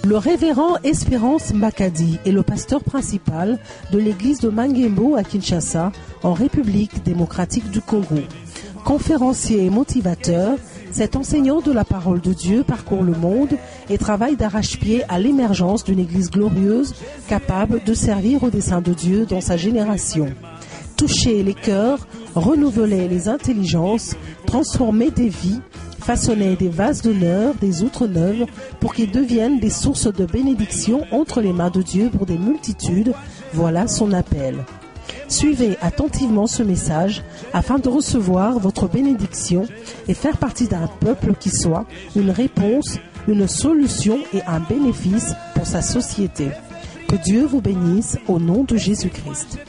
Le révérend Espérance Makadi est le pasteur principal de l'église de Mangembo à Kinshasa, en République démocratique du Congo. Conférencier et motivateur, cet enseignant de la parole de Dieu parcourt le monde et travaille d'arrache-pied à l'émergence d'une église glorieuse capable de servir au dessein de Dieu dans sa génération. Toucher les cœurs, renouveler les intelligences, transformer des vies, façonner des vases d'honneur, des outres neuves, pour qu'ils deviennent des sources de bénédiction entre les mains de Dieu pour des multitudes, voilà son appel. Suivez attentivement ce message afin de recevoir votre bénédiction et faire partie d'un peuple qui soit une réponse, une solution et un bénéfice pour sa société. Que Dieu vous bénisse au nom de Jésus-Christ.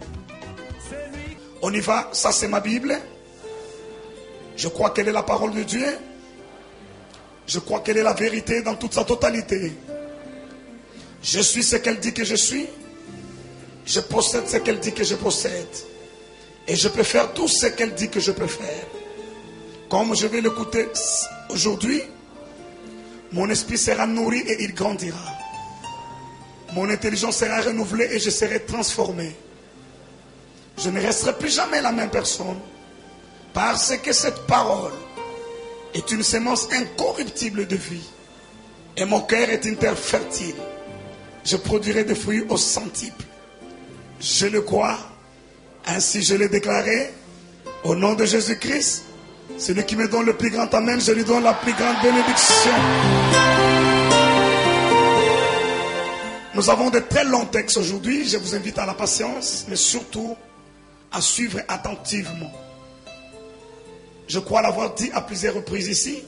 On y va, ça c'est ma Bible. Je crois qu'elle est la parole de Dieu. Je crois qu'elle est la vérité dans toute sa totalité. Je suis ce qu'elle dit que je suis. Je possède ce qu'elle dit que je possède. Et je peux faire tout ce qu'elle dit que je peux faire. Comme je vais l'écouter aujourd'hui, mon esprit sera nourri et il grandira. Mon intelligence sera renouvelée et je serai transformé. Je ne resterai plus jamais la même personne. Parce que cette parole est une semence incorruptible de vie. Et mon cœur est une terre fertile. Je produirai des fruits au centuple. Je le crois. Ainsi je l'ai déclaré. Au nom de Jésus-Christ. Celui qui me donne le plus grand amen, je lui donne la plus grande bénédiction. Nous avons de très longs textes aujourd'hui. Je vous invite à la patience, mais surtout à suivre attentivement. Je crois l'avoir dit à plusieurs reprises ici.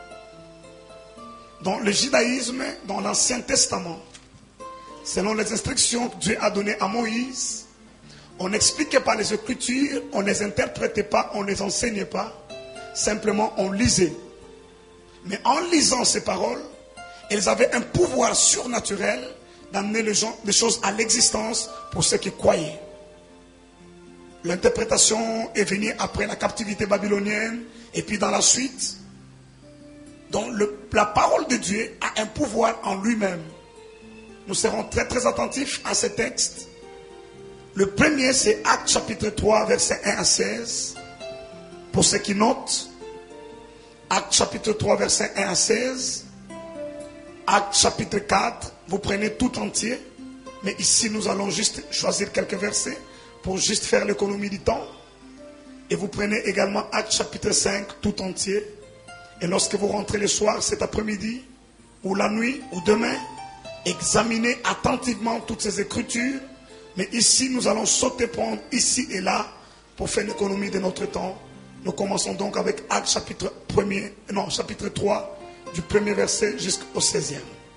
Dans le judaïsme, dans l'Ancien Testament, selon les instructions que Dieu a données à Moïse, on n'expliquait pas les Écritures, on ne les interprétait pas, on ne les enseignait pas. Simplement, on lisait. Mais en lisant ces paroles, elles avaient un pouvoir surnaturel d'amener les choses à l'existence pour ceux qui croyaient. L'interprétation est venue après la captivité babylonienne et puis dans la suite. Donc la parole de Dieu a un pouvoir en lui-même. Nous serons très très attentifs à ces textes. Le premier c'est Actes chapitre 3 versets 1 à 16. Pour ceux qui notent, Actes chapitre 3 versets 1 à 16. Actes chapitre 4, vous prenez tout entier. Mais ici nous allons juste choisir quelques versets pour juste faire l'économie du temps. Et vous prenez également Actes chapitre 5 tout entier. Et lorsque vous rentrez le soir, cet après-midi, ou la nuit, ou demain, examinez attentivement toutes ces écritures. Mais ici, nous allons sauter prendre ici et là pour faire l'économie de notre temps. Nous commençons donc avec Actes chapitre 3, du premier verset jusqu'au 16e.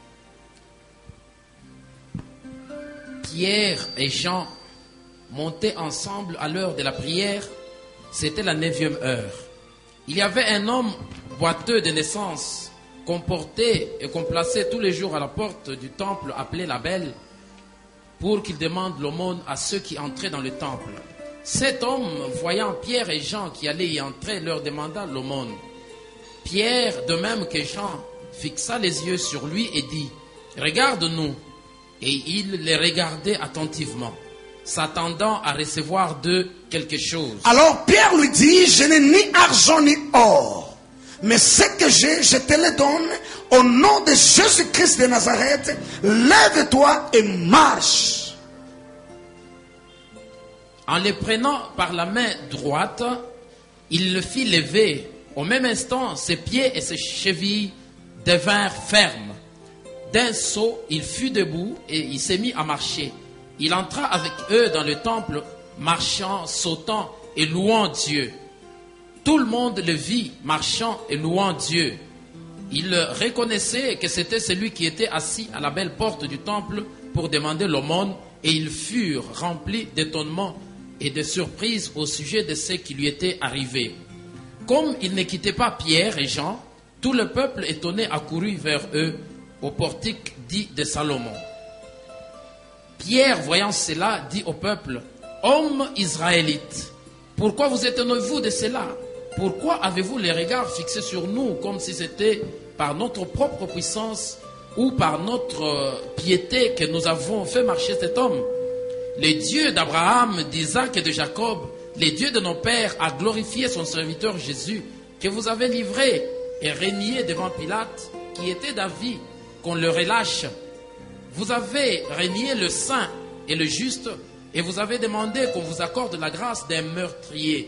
Pierre et Jean montaient ensemble à l'heure de la prière. C'était la 9e heure. Il y avait un homme boiteux de naissance qu'on portait et qu'on plaçait tous les jours à la porte du temple appelé la Belle pour qu'il demande l'aumône à ceux qui entraient dans le temple. Cet homme, voyant Pierre et Jean qui allaient y entrer, leur demanda l'aumône. Pierre, de même que Jean, fixa les yeux sur lui et dit « Regarde-nous ». Et il les regardait attentivement, s'attendant à recevoir d'eux quelque chose. Alors Pierre lui dit, je n'ai ni argent ni or, mais ce que j'ai, je te le donne. Au nom de Jésus-Christ de Nazareth, lève-toi et marche. En le prenant par la main droite, il le fit lever. Au même instant, ses pieds et ses chevilles devinrent fermes. D'un saut, il fut debout et il s'est mis à marcher. Il entra avec eux dans le temple, marchant, sautant et louant Dieu. Tout le monde le vit, marchant et louant Dieu. Il reconnaissait que c'était celui qui était assis à la belle porte du temple pour demander l'aumône, et ils furent remplis d'étonnement et de surprise au sujet de ce qui lui était arrivé. Comme ils ne quittaient pas Pierre et Jean, tout le peuple étonné accourut vers eux au portique dit de Salomon. Pierre, voyant cela, dit au peuple, « Hommes israélites, pourquoi vous étonnez-vous de cela? Pourquoi avez-vous les regards fixés sur nous comme si c'était par notre propre puissance ou par notre piété que nous avons fait marcher cet homme. Le Dieu d'Abraham, d'Isaac et de Jacob, le Dieu de nos pères, a glorifié son serviteur Jésus, que vous avez livré et renié devant Pilate, qui était d'avis qu'on le relâche. Vous avez renié le saint et le juste, et vous avez demandé qu'on vous accorde la grâce d'un meurtrier.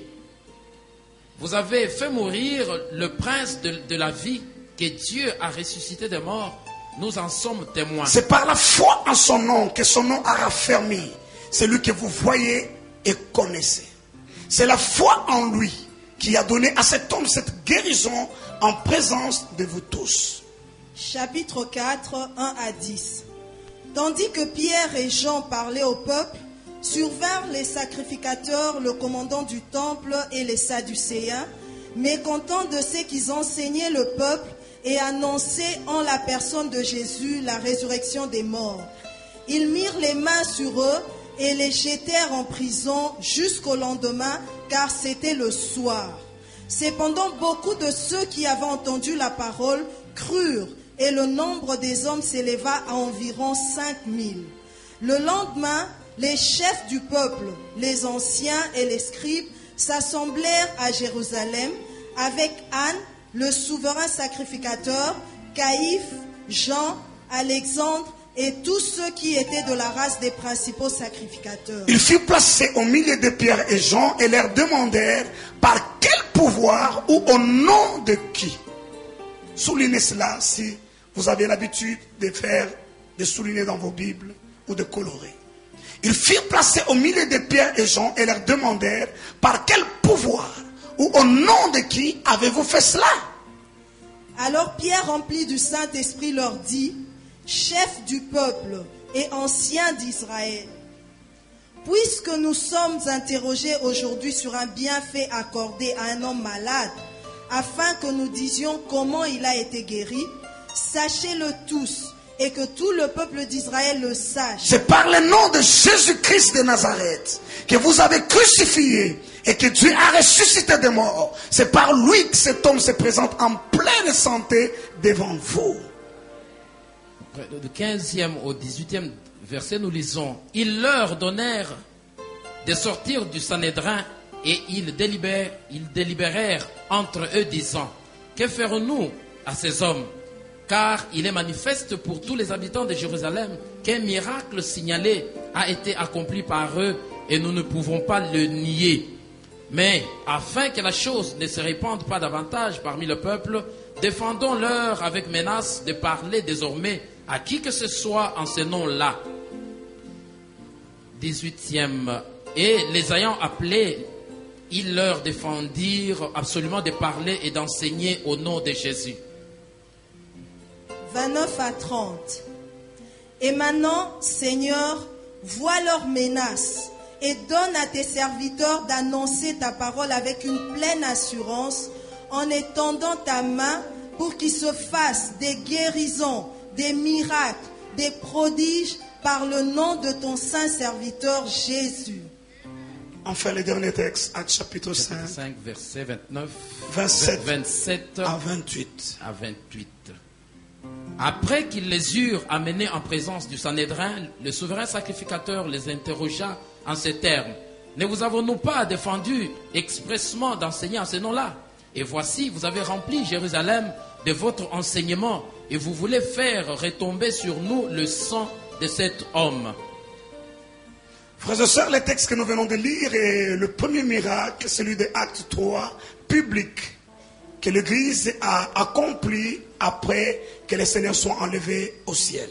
Vous avez fait mourir le prince de la vie que Dieu a ressuscité des morts. Nous en sommes témoins. C'est par la foi en son nom que son nom a raffermi celui que vous voyez et connaissez. C'est la foi en lui qui a donné à cet homme cette guérison en présence de vous tous. Chapitre 4, 1 à 10. Tandis que Pierre et Jean parlaient au peuple, survinrent les sacrificateurs, le commandant du temple et les Sadducéens, mécontents de ce qu'ils enseignaient le peuple et annonçaient en la personne de Jésus la résurrection des morts. Ils mirent les mains sur eux et les jetèrent en prison jusqu'au lendemain, car c'était le soir. Cependant, beaucoup de ceux qui avaient entendu la parole crurent, et le nombre des hommes s'éleva à environ 5000. Le lendemain, les chefs du peuple, les anciens et les scribes s'assemblèrent à Jérusalem avec Anne, le souverain sacrificateur, Caïphe, Jean, Alexandre et tous ceux qui étaient de la race des principaux sacrificateurs. Ils furent placés au milieu de Pierre et Jean et leur demandèrent par quel pouvoir ou au nom de qui. Soulignez cela si vous avez l'habitude de souligner dans vos Bibles ou de colorer. Ils furent placés au milieu de Pierre et Jean et leur demandèrent par quel pouvoir ou au nom de qui avez-vous fait cela? Alors Pierre, rempli du Saint-Esprit, leur dit: chefs du peuple et anciens d'Israël, puisque nous sommes interrogés aujourd'hui sur un bienfait accordé à un homme malade, afin que nous disions comment il a été guéri, sachez-le tous, et que tout le peuple d'Israël le sache. C'est par le nom de Jésus-Christ de Nazareth que vous avez crucifié et que Dieu a ressuscité des morts. C'est par lui que cet homme se présente en pleine santé devant vous. Du 15e au 18e verset, nous lisons: ils leur donnèrent de sortir du Sanhédrin et ils délibérèrent entre eux disant: que ferons-nous à ces hommes? Car il est manifeste pour tous les habitants de Jérusalem qu'un miracle signalé a été accompli par eux et nous ne pouvons pas le nier. Mais afin que la chose ne se répande pas davantage parmi le peuple, défendons-leur avec menace de parler désormais à qui que ce soit en ce nom-là. 18e. Et les ayant appelés, ils leur défendirent absolument de parler et d'enseigner au nom de Jésus. 29 à 30. Et maintenant, Seigneur, vois leurs menaces et donne à tes serviteurs d'annoncer ta parole avec une pleine assurance en étendant ta main pour qu'il se fasse des guérisons, des miracles, des prodiges par le nom de ton saint serviteur Jésus. Enfin, le dernier texte, Actes chapitre 5, 5 verset 29, 27 à 28. 28. Après qu'ils les eurent amenés en présence du Sanhédrin, le souverain sacrificateur les interrogea en ces termes: ne vous avons-nous pas défendu expressement d'enseigner en ce nom-là? Et voici, vous avez rempli Jérusalem de votre enseignement et vous voulez faire retomber sur nous le sang de cet homme. Frères et sœurs, le texte que nous venons de lire est le premier miracle, celui de Acte 3, public, que l'Église a accompli après que les Seigneurs soient enlevés au ciel.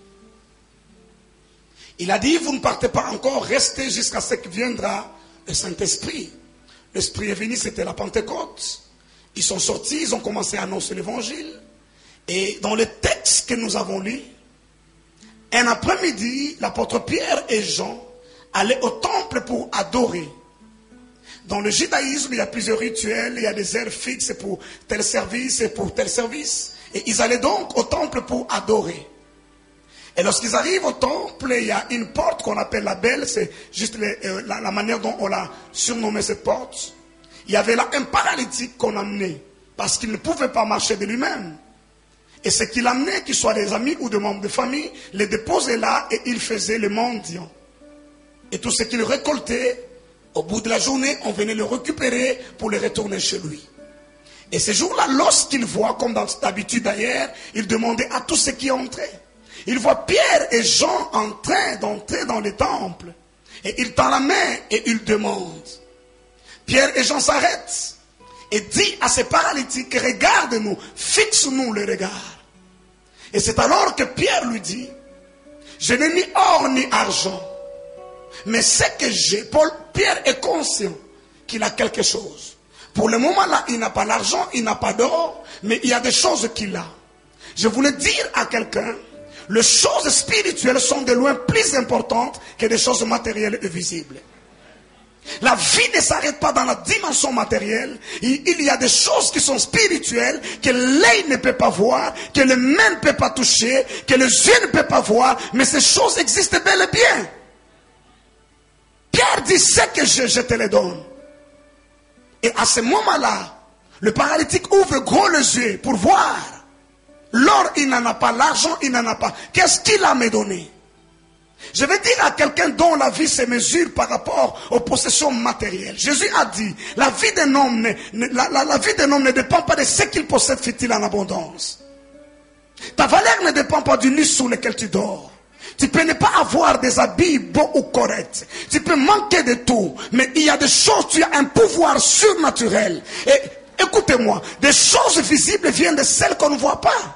Il a dit: vous ne partez pas encore, restez jusqu'à ce que viendra le Saint-Esprit. L'Esprit est venu, c'était la Pentecôte. Ils sont sortis, ils ont commencé à annoncer l'Évangile. Et dans le texte que nous avons lu, un après-midi, l'apôtre Pierre et Jean allaient au temple pour adorer. Dans le judaïsme, il y a plusieurs rituels, il y a des heures fixes pour tel service et pour tel service. Et ils allaient donc au temple pour adorer. Et lorsqu'ils arrivent au temple, il y a une porte qu'on appelle la belle, c'est juste la manière dont on l'a surnommée cette porte. Il y avait là un paralytique qu'on amenait, parce qu'il ne pouvait pas marcher de lui-même. Et ce qu'il amenait, qu'ils soient des amis ou des membres de famille, les déposait là et il faisait le mendiant. Et tout ce qu'il récoltait, au bout de la journée, on venait le récupérer pour le retourner chez lui. Et ce jour-là, lorsqu'il voit, comme d'habitude d'ailleurs, il demandait à tous ceux qui entraient. Il voit Pierre et Jean en train d'entrer dans le temple. Et il tend la main et il demande. Pierre et Jean s'arrêtent et dit à ces paralytiques, regarde-nous, fixe-nous le regard. Et c'est alors que Pierre lui dit, je n'ai ni or ni argent, mais ce que j'ai, Pierre est conscient qu'il a quelque chose. Pour le moment là, il n'a pas l'argent, il n'a pas d'or, mais il y a des choses qu'il a. Je voulais dire à quelqu'un, les choses spirituelles sont de loin plus importantes que des choses matérielles et visibles. La vie ne s'arrête pas dans la dimension matérielle. Il y a des choses qui sont spirituelles, que l'œil ne peut pas voir, que les mains ne peuvent pas toucher, que les yeux ne peuvent pas voir, mais ces choses existent bel et bien. Pierre dit, ce que je te les donne. Et à ce moment-là, le paralytique ouvre gros les yeux pour voir. L'or, il n'en a pas, l'argent, il n'en a pas. Qu'est-ce qu'il a me donné? Je vais dire à quelqu'un dont la vie se mesure par rapport aux possessions matérielles. Jésus a dit, la vie d'un homme ne dépend pas de ce qu'il possède, fit-il en abondance. Ta valeur ne dépend pas du lit sous lequel tu dors. Tu peux ne pas avoir des habits beaux ou corrects. Tu peux manquer de tout. Mais il y a des choses, tu as un pouvoir surnaturel. Et écoutez-moi, des choses visibles viennent de celles qu'on ne voit pas.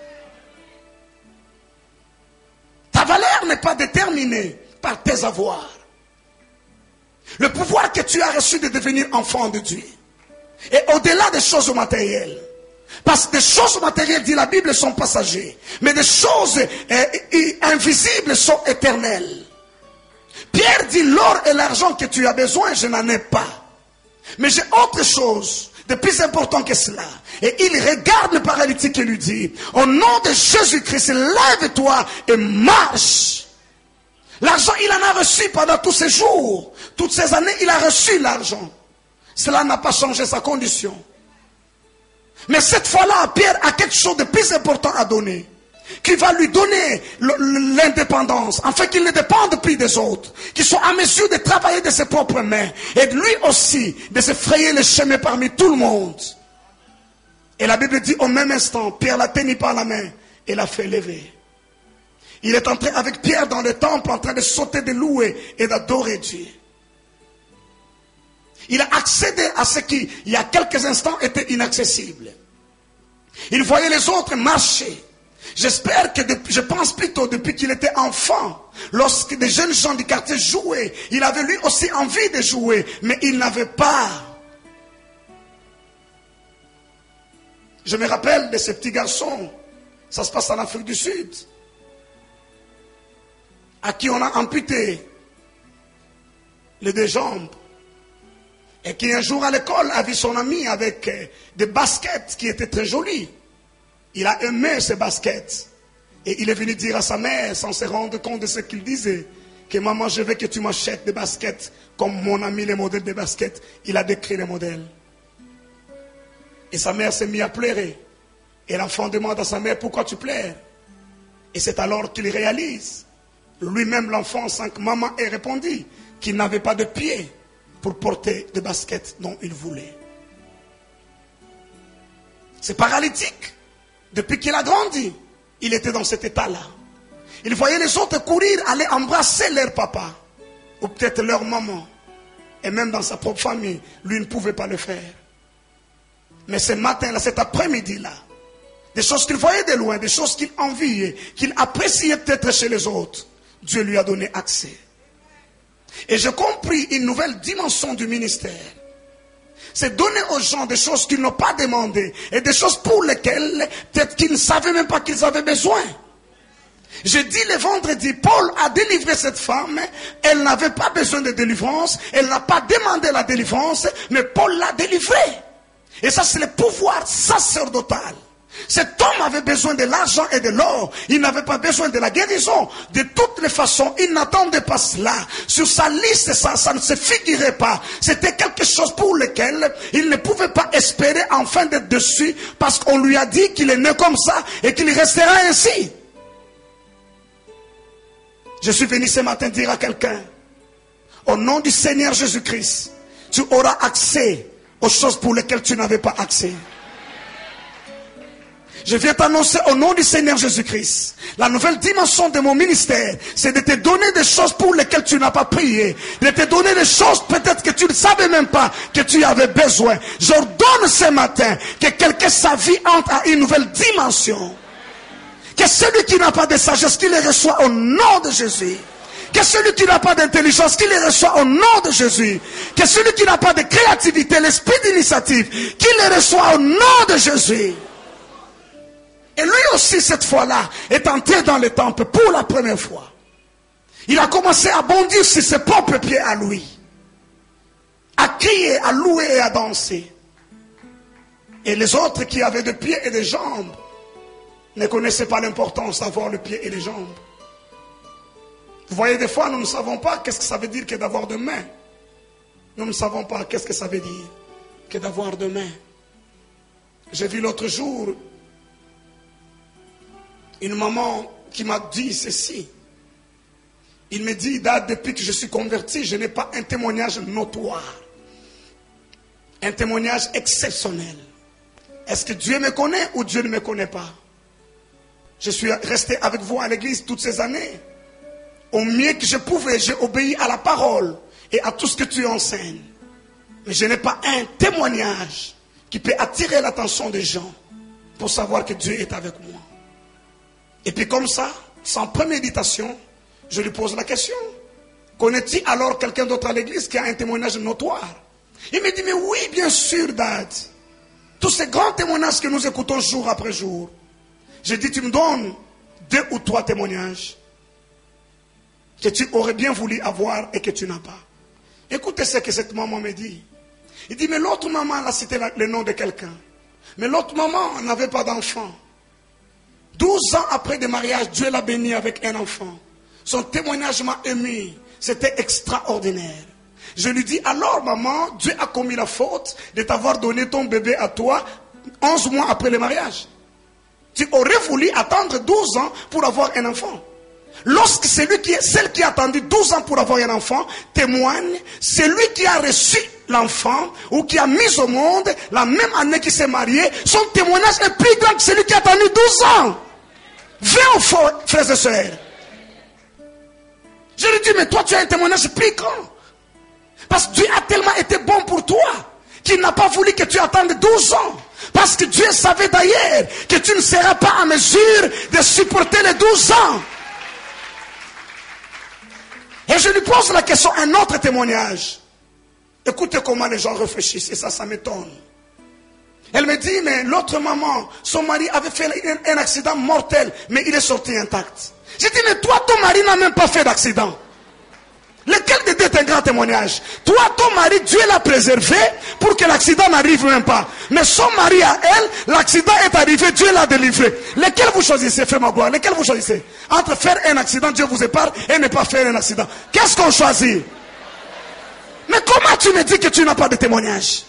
Ta valeur n'est pas déterminée par tes avoirs. Le pouvoir que tu as reçu de devenir enfant de Dieu est au-delà des choses matérielles. Parce que des choses matérielles, dit la Bible, sont passagères. Mais des choses invisibles sont éternelles. Pierre dit, l'or et l'argent que tu as besoin, je n'en ai pas. Mais j'ai autre chose de plus important que cela. Et il regarde le paralytique et lui dit, au nom de Jésus-Christ, lève-toi et marche. L'argent, il en a reçu pendant tous ces jours. Toutes ces années, il a reçu l'argent. Cela n'a pas changé sa condition. Mais cette fois-là, Pierre a quelque chose de plus important à donner. Qui va lui donner l'indépendance, afin qu'il ne dépende plus des autres, qu'il soit en mesure de travailler de ses propres mains, et lui aussi de se frayer le chemin parmi tout le monde. Et la Bible dit, au même instant, Pierre l'a tenu par la main et l'a fait lever. Il est entré avec Pierre dans le temple en train de sauter, de louer et d'adorer Dieu. Il a accédé à ce qui, il y a quelques instants, était inaccessible. Il voyait les autres marcher. J'espère que, je pense plutôt depuis qu'il était enfant, lorsque des jeunes gens du quartier jouaient, il avait lui aussi envie de jouer, mais il n'avait pas. Je me rappelle de ces petits garçons, ça se passe en Afrique du Sud, à qui on a amputé les deux jambes, et qui un jour à l'école a vu son ami avec des baskets qui étaient très jolies. Il a aimé ces baskets. Et il est venu dire à sa mère, sans se rendre compte de ce qu'il disait, que maman, je veux que tu m'achètes des baskets comme mon ami les modèles des baskets. Il a décrit les modèles. Et sa mère s'est mise à pleurer. Et l'enfant demande à sa mère, pourquoi tu pleures? Et c'est alors qu'il réalise, lui-même l'enfant, sans que maman ait répondu, qu'il n'avait pas de pied pour porter des baskets dont il voulait. C'est paralytique. Depuis qu'il a grandi, il était dans cet état-là. Il voyait les autres courir, aller embrasser leur papa, ou peut-être leur maman. Et même dans sa propre famille, lui ne pouvait pas le faire. Mais ce matin-là, cet après-midi-là, des choses qu'il voyait de loin, des choses qu'il enviait, qu'il appréciait peut-être chez les autres, Dieu lui a donné accès. Et j'ai compris une nouvelle dimension du ministère. C'est donner aux gens des choses qu'ils n'ont pas demandées et des choses pour lesquelles peut-être qu'ils ne savaient même pas qu'ils avaient besoin. J'ai dit le vendredi, Paul a délivré cette femme, elle n'avait pas besoin de délivrance, elle n'a pas demandé la délivrance, mais Paul l'a délivrée. Et ça c'est le pouvoir sacerdotal. Cet homme avait besoin de l'argent et de l'or. Il n'avait pas besoin de la guérison. De toutes les façons, il n'attendait pas cela. Sur sa liste, ça ne se figurait pas. C'était quelque chose pour lequel il ne pouvait pas espérer enfin d'être dessus, parce qu'on lui a dit qu'il est né comme ça et qu'il restera ainsi. Je suis venu ce matin dire à quelqu'un, au nom du Seigneur Jésus-Christ, tu auras accès aux choses pour lesquelles tu n'avais pas accès. Je viens t'annoncer au nom du Seigneur Jésus-Christ, la nouvelle dimension de mon ministère, c'est de te donner des choses pour lesquelles tu n'as pas prié, de te donner des choses peut-être que tu ne savais même pas que tu avais besoin. J'ordonne ce matin que quelqu'un, sa vie entre à une nouvelle dimension. Que celui qui n'a pas de sagesse, qu'il les reçoit au nom de Jésus. Que celui qui n'a pas d'intelligence, qu'il les reçoit au nom de Jésus. Que celui qui n'a pas de créativité, l'esprit d'initiative, qu'il les reçoit au nom de Jésus. Et lui aussi, cette fois-là, est entré dans le temple pour la première fois. Il a commencé à bondir sur ses propres pieds à lui. À crier, à louer et à danser. Et les autres qui avaient des pieds et des jambes ne connaissaient pas l'importance d'avoir le pied et les jambes. Vous voyez, des fois, nous ne savons pas qu'est-ce que ça veut dire que d'avoir des mains. Nous ne savons pas qu'est-ce que ça veut dire que d'avoir des mains. J'ai vu l'autre jour une maman qui m'a dit ceci. Il me dit, depuis que je suis converti, je n'ai pas un témoignage notoire. Un témoignage exceptionnel. Est-ce que Dieu me connaît ou Dieu ne me connaît pas? Je suis resté avec vous à l'église toutes ces années. Au mieux que je pouvais, j'ai obéi à la parole et à tout ce que tu enseignes. Mais je n'ai pas un témoignage qui peut attirer l'attention des gens pour savoir que Dieu est avec moi. Et puis comme ça, sans préméditation, je lui pose la question. Connais-tu alors quelqu'un d'autre à l'église qui a un témoignage notoire? Il me dit, mais oui, bien sûr, Dad. Tous ces grands témoignages que nous écoutons jour après jour. J'ai dit, tu me donnes 2 ou 3 témoignages que tu aurais bien voulu avoir et que tu n'as pas. Écoutez ce que cette maman me dit. Il dit, mais l'autre maman, là, c'était le nom de quelqu'un. Mais l'autre maman n'avait pas d'enfant. 12 ans après le mariage, Dieu l'a béni avec un enfant. Son témoignage m'a ému. C'était extraordinaire. Je lui dis, alors maman, Dieu a commis la faute de t'avoir donné ton bébé à toi 11 mois après le mariage. Tu aurais voulu attendre 12 ans pour avoir un enfant. Lorsque celle qui a attendu 12 ans pour avoir un enfant témoigne, celui qui a reçu l'enfant ou qui a mis au monde la même année qu'il s'est marié, son témoignage est plus grand que celui qui a attendu 12 ans. Viens au fond, frères et sœurs. Je lui dis, mais toi tu as un témoignage plus grand. Parce que Dieu a tellement été bon pour toi qu'il n'a pas voulu que tu attendes 12 ans. Parce que Dieu savait d'ailleurs que tu ne seras pas en mesure de supporter les 12 ans. Et je lui pose la question, un autre témoignage. Écoutez comment les gens réfléchissent, et ça m'étonne. Elle me dit, mais l'autre maman, son mari avait fait un accident mortel, mais il est sorti intact. J'ai dit, mais toi, ton mari n'a même pas fait d'accident. Lequel des deux est un grand témoignage? Toi, ton mari, Dieu l'a préservé pour que l'accident n'arrive même pas. Mais son mari à elle, l'accident est arrivé, Dieu l'a délivré. Lequel vous choisissez, frère ma gloire? Lequel vous choisissez? Entre faire un accident, Dieu vous épargne, et ne pas faire un accident. Qu'est-ce qu'on choisit? Mais comment tu me dis que tu n'as pas de témoignage?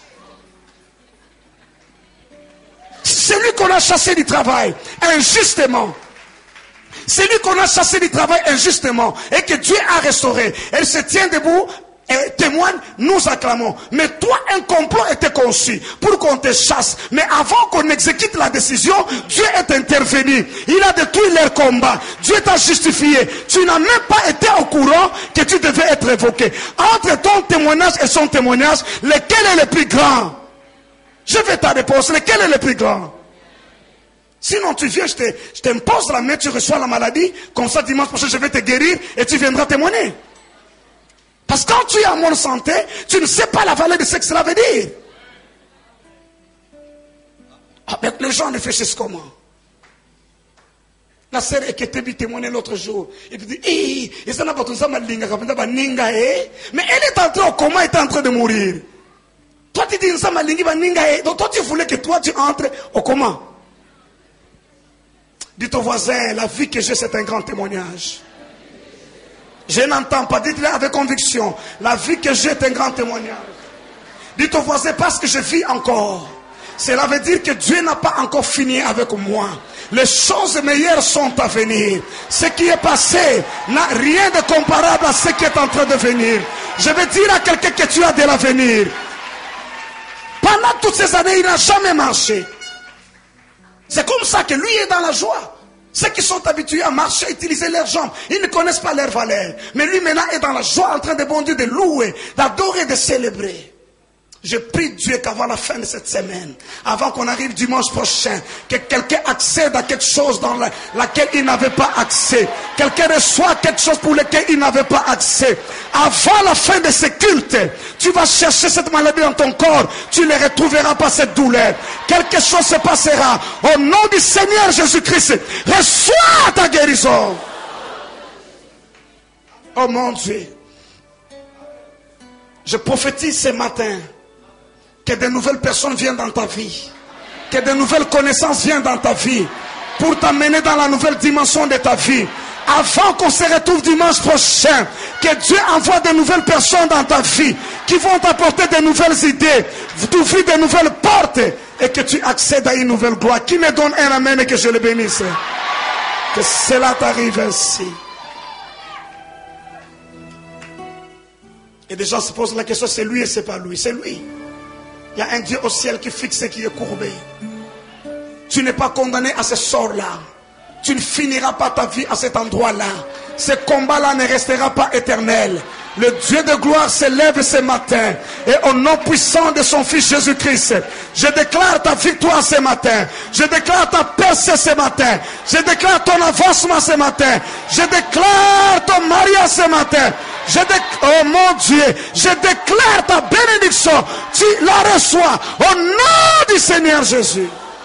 Celui qu'on a chassé du travail, injustement. Celui qu'on a chassé du travail injustement et que Dieu a restauré, elle se tient debout et témoigne, nous acclamons. Mais toi, un complot était conçu pour qu'on te chasse. Mais avant qu'on exécute la décision, Dieu est intervenu. Il a détruit leur combat. Dieu t'a justifié. Tu n'as même pas été au courant que tu devais être évoqué. Entre ton témoignage et son témoignage, lequel est le plus grand? Je vais ta réponse. Lequel est le plus grand? Sinon tu viens, je t'impose la main, tu reçois la maladie, comme ça dimanche prochain je vais te guérir et tu viendras témoigner. Parce que quand tu es en bonne santé, tu ne sais pas la valeur de ce que cela veut dire. Avec les gens réfléchissent comment? La sœur Eketebi témoignait l'autre jour. Et puis dit, mais elle est entrée au coma, elle est en train de mourir. Toi tu dis, donc toi tu voulais que toi tu entres au coma. Dites au voisin, la vie que j'ai, c'est un grand témoignage. Je n'entends pas, dites-le avec conviction. La vie que j'ai est un grand témoignage. Dites au voisin, parce que je vis encore. Cela veut dire que Dieu n'a pas encore fini avec moi. Les choses meilleures sont à venir. Ce qui est passé n'a rien de comparable à ce qui est en train de venir. Je veux dire à quelqu'un que tu as de l'avenir. Pendant toutes ces années, il n'a jamais marché. C'est comme ça que lui est dans la joie. Ceux qui sont habitués à marcher, à utiliser leurs jambes, ils ne connaissent pas leur valeur. Mais lui maintenant est dans la joie, en train de bondir, de louer, d'adorer, de célébrer. Je prie Dieu qu'avant la fin de cette semaine, avant qu'on arrive dimanche prochain, que quelqu'un accède à quelque chose dans laquelle il n'avait pas accès. Quelqu'un reçoit quelque chose pour lequel il n'avait pas accès. Avant la fin de ce culte, tu vas chercher cette maladie dans ton corps. Tu ne retrouveras pas cette douleur. Quelque chose se passera. Au nom du Seigneur Jésus-Christ, reçois ta guérison. Oh mon Dieu. Je prophétise ce matin. Que de nouvelles personnes viennent dans ta vie. Que de nouvelles connaissances viennent dans ta vie. Pour t'amener dans la nouvelle dimension de ta vie. Avant qu'on se retrouve dimanche prochain. Que Dieu envoie de nouvelles personnes dans ta vie. Qui vont t'apporter de nouvelles idées. T'ouvrir de nouvelles portes. Et que tu accèdes à une nouvelle gloire. Qui me donne un amen et que je le bénisse. Que cela t'arrive ainsi. Et des gens se posent la question, c'est lui et c'est pas lui. C'est lui. Il y a un Dieu au ciel qui fixe ce qui est courbé. Tu n'es pas condamné à ce sort-là. Tu ne finiras pas ta vie à cet endroit-là. Ce combat-là ne restera pas éternel. Le Dieu de gloire se lève ce matin. Et au nom puissant de son Fils Jésus-Christ, je déclare ta victoire ce matin. Je déclare ta percée ce matin. Je déclare ton avancement ce matin. Je déclare ton mariage ce matin. Oh mon Dieu, je déclare ta bénédiction. Tu la reçois au nom du Seigneur Jésus.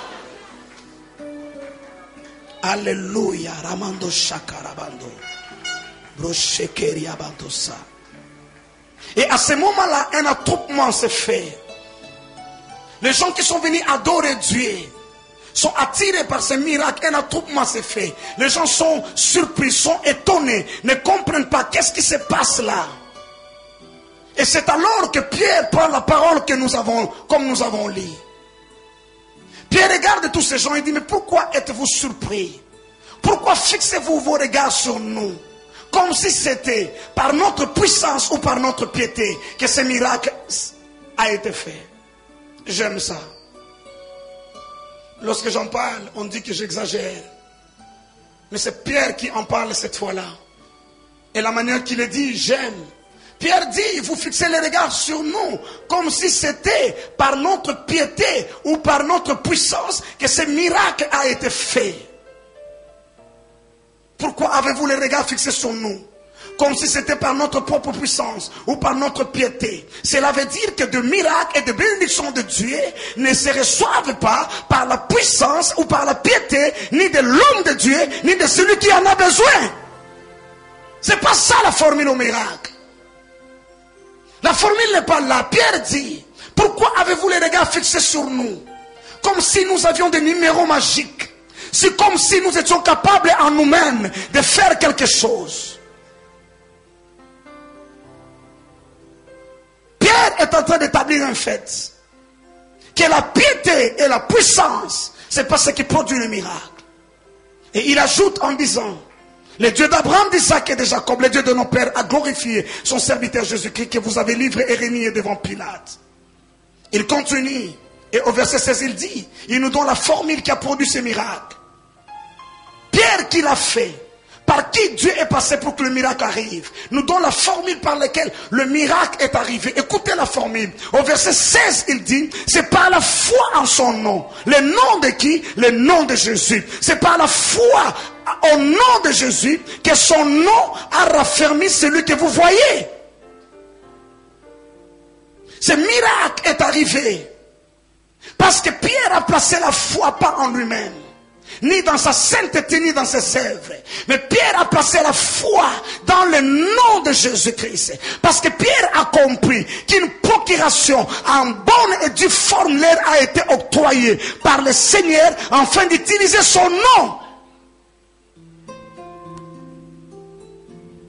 Alléluia. Ramando shakarabando. Broshekeri abandosa. Et à ce moment-là, un attroupement se fait. Les gens qui sont venus adorer Dieu sont attirés par ce miracle. Un attroupement se fait. Les gens sont surpris, sont étonnés, ne comprennent pas qu'est-ce qui se passe là. Et c'est alors que Pierre prend la parole que nous avons, comme nous avons lu. Pierre regarde tous ces gens et dit, mais pourquoi êtes-vous surpris? Pourquoi fixez-vous vos regards sur nous? Comme si c'était par notre puissance ou par notre piété que ce miracle a été fait. J'aime ça. Lorsque j'en parle, on dit que j'exagère. Mais c'est Pierre qui en parle cette fois-là. Et la manière qu'il le dit, j'aime. Pierre dit, vous fixez les regards sur nous, comme si c'était par notre piété ou par notre puissance que ce miracle a été fait. Pourquoi avez-vous les regards fixés sur nous? Comme si c'était par notre propre puissance ou par notre piété. Cela veut dire que de miracles et de bénédictions de Dieu ne se reçoivent pas par la puissance ou par la piété, ni de l'homme de Dieu, ni de celui qui en a besoin. C'est pas ça la formule au miracle. La formule n'est pas là. Pierre dit, pourquoi avez-vous les regards fixés sur nous? Comme si nous avions des numéros magiques. C'est comme si nous étions capables en nous-mêmes de faire quelque chose. Pierre est en train d'établir un fait. Que la piété et la puissance, c'est pas ce qui produit le miracle. Et il ajoute en disant, le Dieu d'Abraham, d'Isaac et de Jacob, le Dieu de nos pères, a glorifié son serviteur Jésus-Christ que vous avez livré et renié devant Pilate. Il continue. Et au verset 16, il dit, il nous donne la formule qui a produit ce miracle. Pierre qui l'a fait, par qui Dieu est passé pour que le miracle arrive, nous donne la formule par laquelle le miracle est arrivé. Écoutez la formule. Au verset 16, il dit, c'est par la foi en son nom. Le nom de qui? Le nom de Jésus. C'est par la foi au nom de Jésus que son nom a raffermi celui que vous voyez. Ce miracle est arrivé parce que Pierre a placé la foi pas en lui-même, ni dans sa sainteté, ni dans ses œuvres. Mais Pierre a placé la foi dans le nom de Jésus-Christ. Parce que Pierre a compris qu'une procuration en bonne et due forme leur a été octroyée par le Seigneur afin d'utiliser son nom.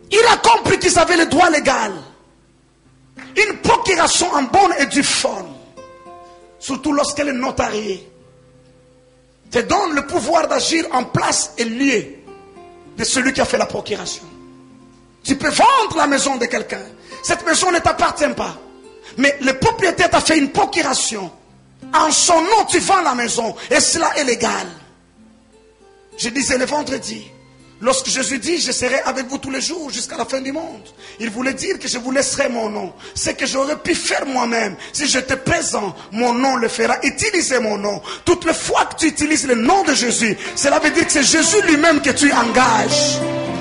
Il a compris qu'ils avaient le droit légal. Une procuration en bonne et due forme. Surtout lorsqu'elle est notariée. Te donne le pouvoir d'agir en place et lieu de celui qui a fait la procuration. Tu peux vendre la maison de quelqu'un. Cette maison ne t'appartient pas. Mais le propriétaire t'a fait une procuration. En son nom, tu vends la maison. Et cela est légal. Je disais le vendredi, lorsque Jésus dit, je serai avec vous tous les jours jusqu'à la fin du monde. Il voulait dire que je vous laisserai mon nom. Ce que j'aurais pu faire moi-même. Si j'étais présent, mon nom le fera. Utilisez mon nom. Toutes les fois que tu utilises le nom de Jésus, cela veut dire que c'est Jésus lui-même que tu engages.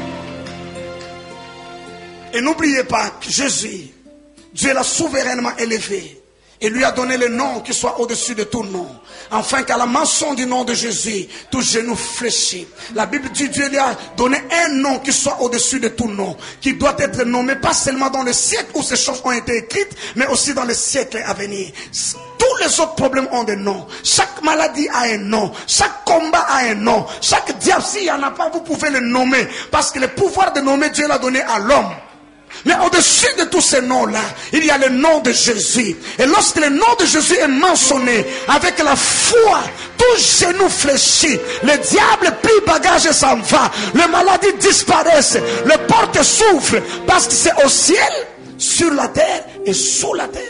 Et n'oubliez pas que Jésus, Dieu l'a souverainement élevé. Et lui a donné le nom qui soit au-dessus de tout nom. Afin qu'à la mention du nom de Jésus, tout genou fléchit. La Bible dit Dieu lui a donné un nom qui soit au-dessus de tout nom. Qui doit être nommé pas seulement dans le siècle où ces choses ont été écrites, mais aussi dans les siècles à venir. Tous les autres problèmes ont des noms. Chaque maladie a un nom. Chaque combat a un nom. Chaque diable, s'il n'y en a pas, vous pouvez le nommer. Parce que le pouvoir de nommer, Dieu l'a donné à l'homme. Mais au-dessus de tous ces noms-là, il y a le nom de Jésus. Et lorsque le nom de Jésus est mentionné, avec la foi, tout genou fléchit. Le diable plie bagage et s'en va. Les maladies disparaissent. Les portes s'ouvrent. Parce que c'est au ciel, sur la terre et sous la terre.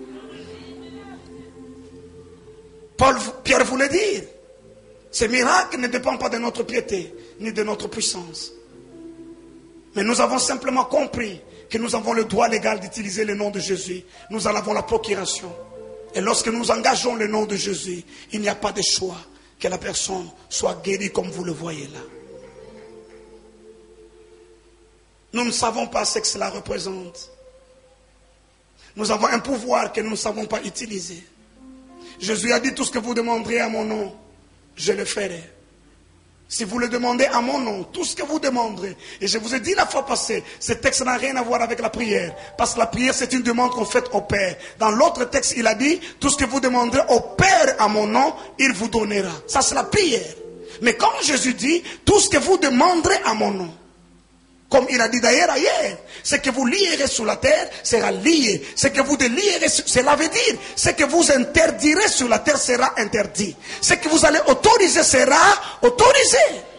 Pierre voulait dire, ce miracle ne dépend pas de notre piété, ni de notre puissance. Mais nous avons simplement compris que nous avons le droit légal d'utiliser le nom de Jésus. Nous en avons la procuration. Et lorsque nous engageons le nom de Jésus, il n'y a pas de choix que la personne soit guérie comme vous le voyez là. Nous ne savons pas ce que cela représente. Nous avons un pouvoir que nous ne savons pas utiliser. Jésus a dit, tout ce que vous demanderez à mon nom, je le ferai. Si vous le demandez à mon nom, tout ce que vous demanderez, et je vous ai dit la fois passée, ce texte n'a rien à voir avec la prière, parce que la prière c'est une demande qu'on fait au Père. Dans l'autre texte, il a dit, tout ce que vous demanderez au Père à mon nom, il vous donnera. Ça c'est la prière. Mais quand Jésus dit, tout ce que vous demanderez à mon nom, comme il a dit d'ailleurs ailleurs, ce que vous lierez sur la terre sera lié. Ce que vous délierez, cela veut dire, ce que vous interdirez sur la terre sera interdit. Ce que vous allez autoriser sera autorisé.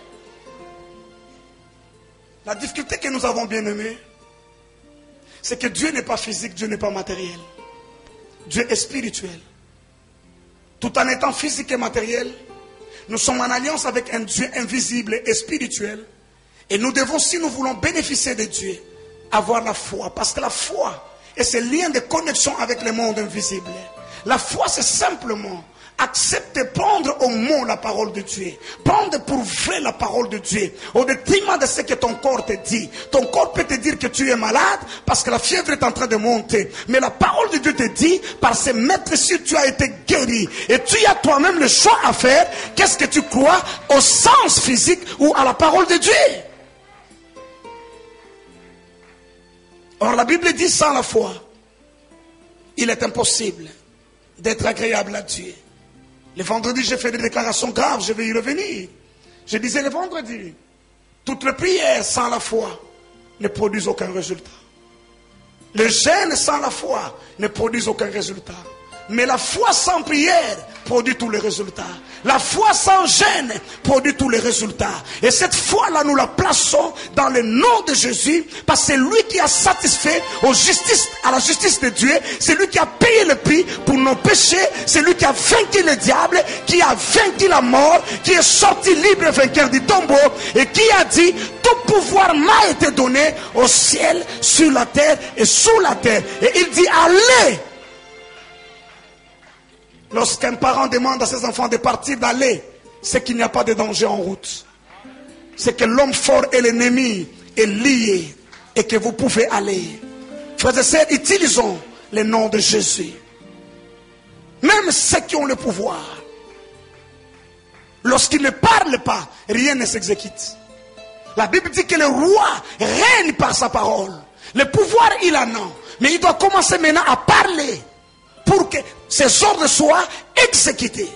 La difficulté que nous avons, bien aimés, c'est que Dieu n'est pas physique, Dieu n'est pas matériel. Dieu est spirituel. Tout en étant physique et matériel, nous sommes en alliance avec un Dieu invisible et spirituel. Et nous devons, si nous voulons bénéficier de Dieu, avoir la foi. Parce que la foi est ce lien de connexion avec le monde invisible. La foi, c'est simplement accepter, prendre au mot la parole de Dieu. Prendre pour vrai la parole de Dieu. Au détriment de ce que ton corps te dit. Ton corps peut te dire que tu es malade parce que la fièvre est en train de monter. Mais la parole de Dieu te dit, par ses maîtres si tu as été guéri. Et tu as toi-même le choix à faire. Qu'est-ce que tu crois au sens physique ou à la parole de Dieu? Or la Bible dit, sans la foi, il est impossible d'être agréable à Dieu. Le vendredi, j'ai fait des déclarations graves, je vais y revenir. Je disais le vendredi, toutes les prières sans la foi ne produisent aucun résultat. Le jeûne sans la foi ne produisent aucun résultat. Mais la foi sans prière produit tous les résultats. La foi sans gêne produit tous les résultats. Et cette foi-là, nous la plaçons dans le nom de Jésus, parce que c'est lui qui a satisfait à la justice de Dieu. C'est lui qui a payé le prix pour nos péchés. C'est lui qui a vaincu le diable, qui a vaincu la mort, qui est sorti libre et vainqueur du tombeau, et qui a dit, tout pouvoir m'a été donné au ciel, sur la terre et sous la terre. Et il dit, allez. Lorsqu'un parent demande à ses enfants de partir, d'aller, c'est qu'il n'y a pas de danger en route. C'est que l'homme fort et l'ennemi est lié et que vous pouvez aller. Frères et sœurs, utilisons le nom de Jésus. Même ceux qui ont le pouvoir, lorsqu'ils ne parlent pas, rien ne s'exécute. La Bible dit que le roi règne par sa parole. Le pouvoir, il en a. Mais il doit commencer maintenant à parler pour que ces ordres soient exécutés.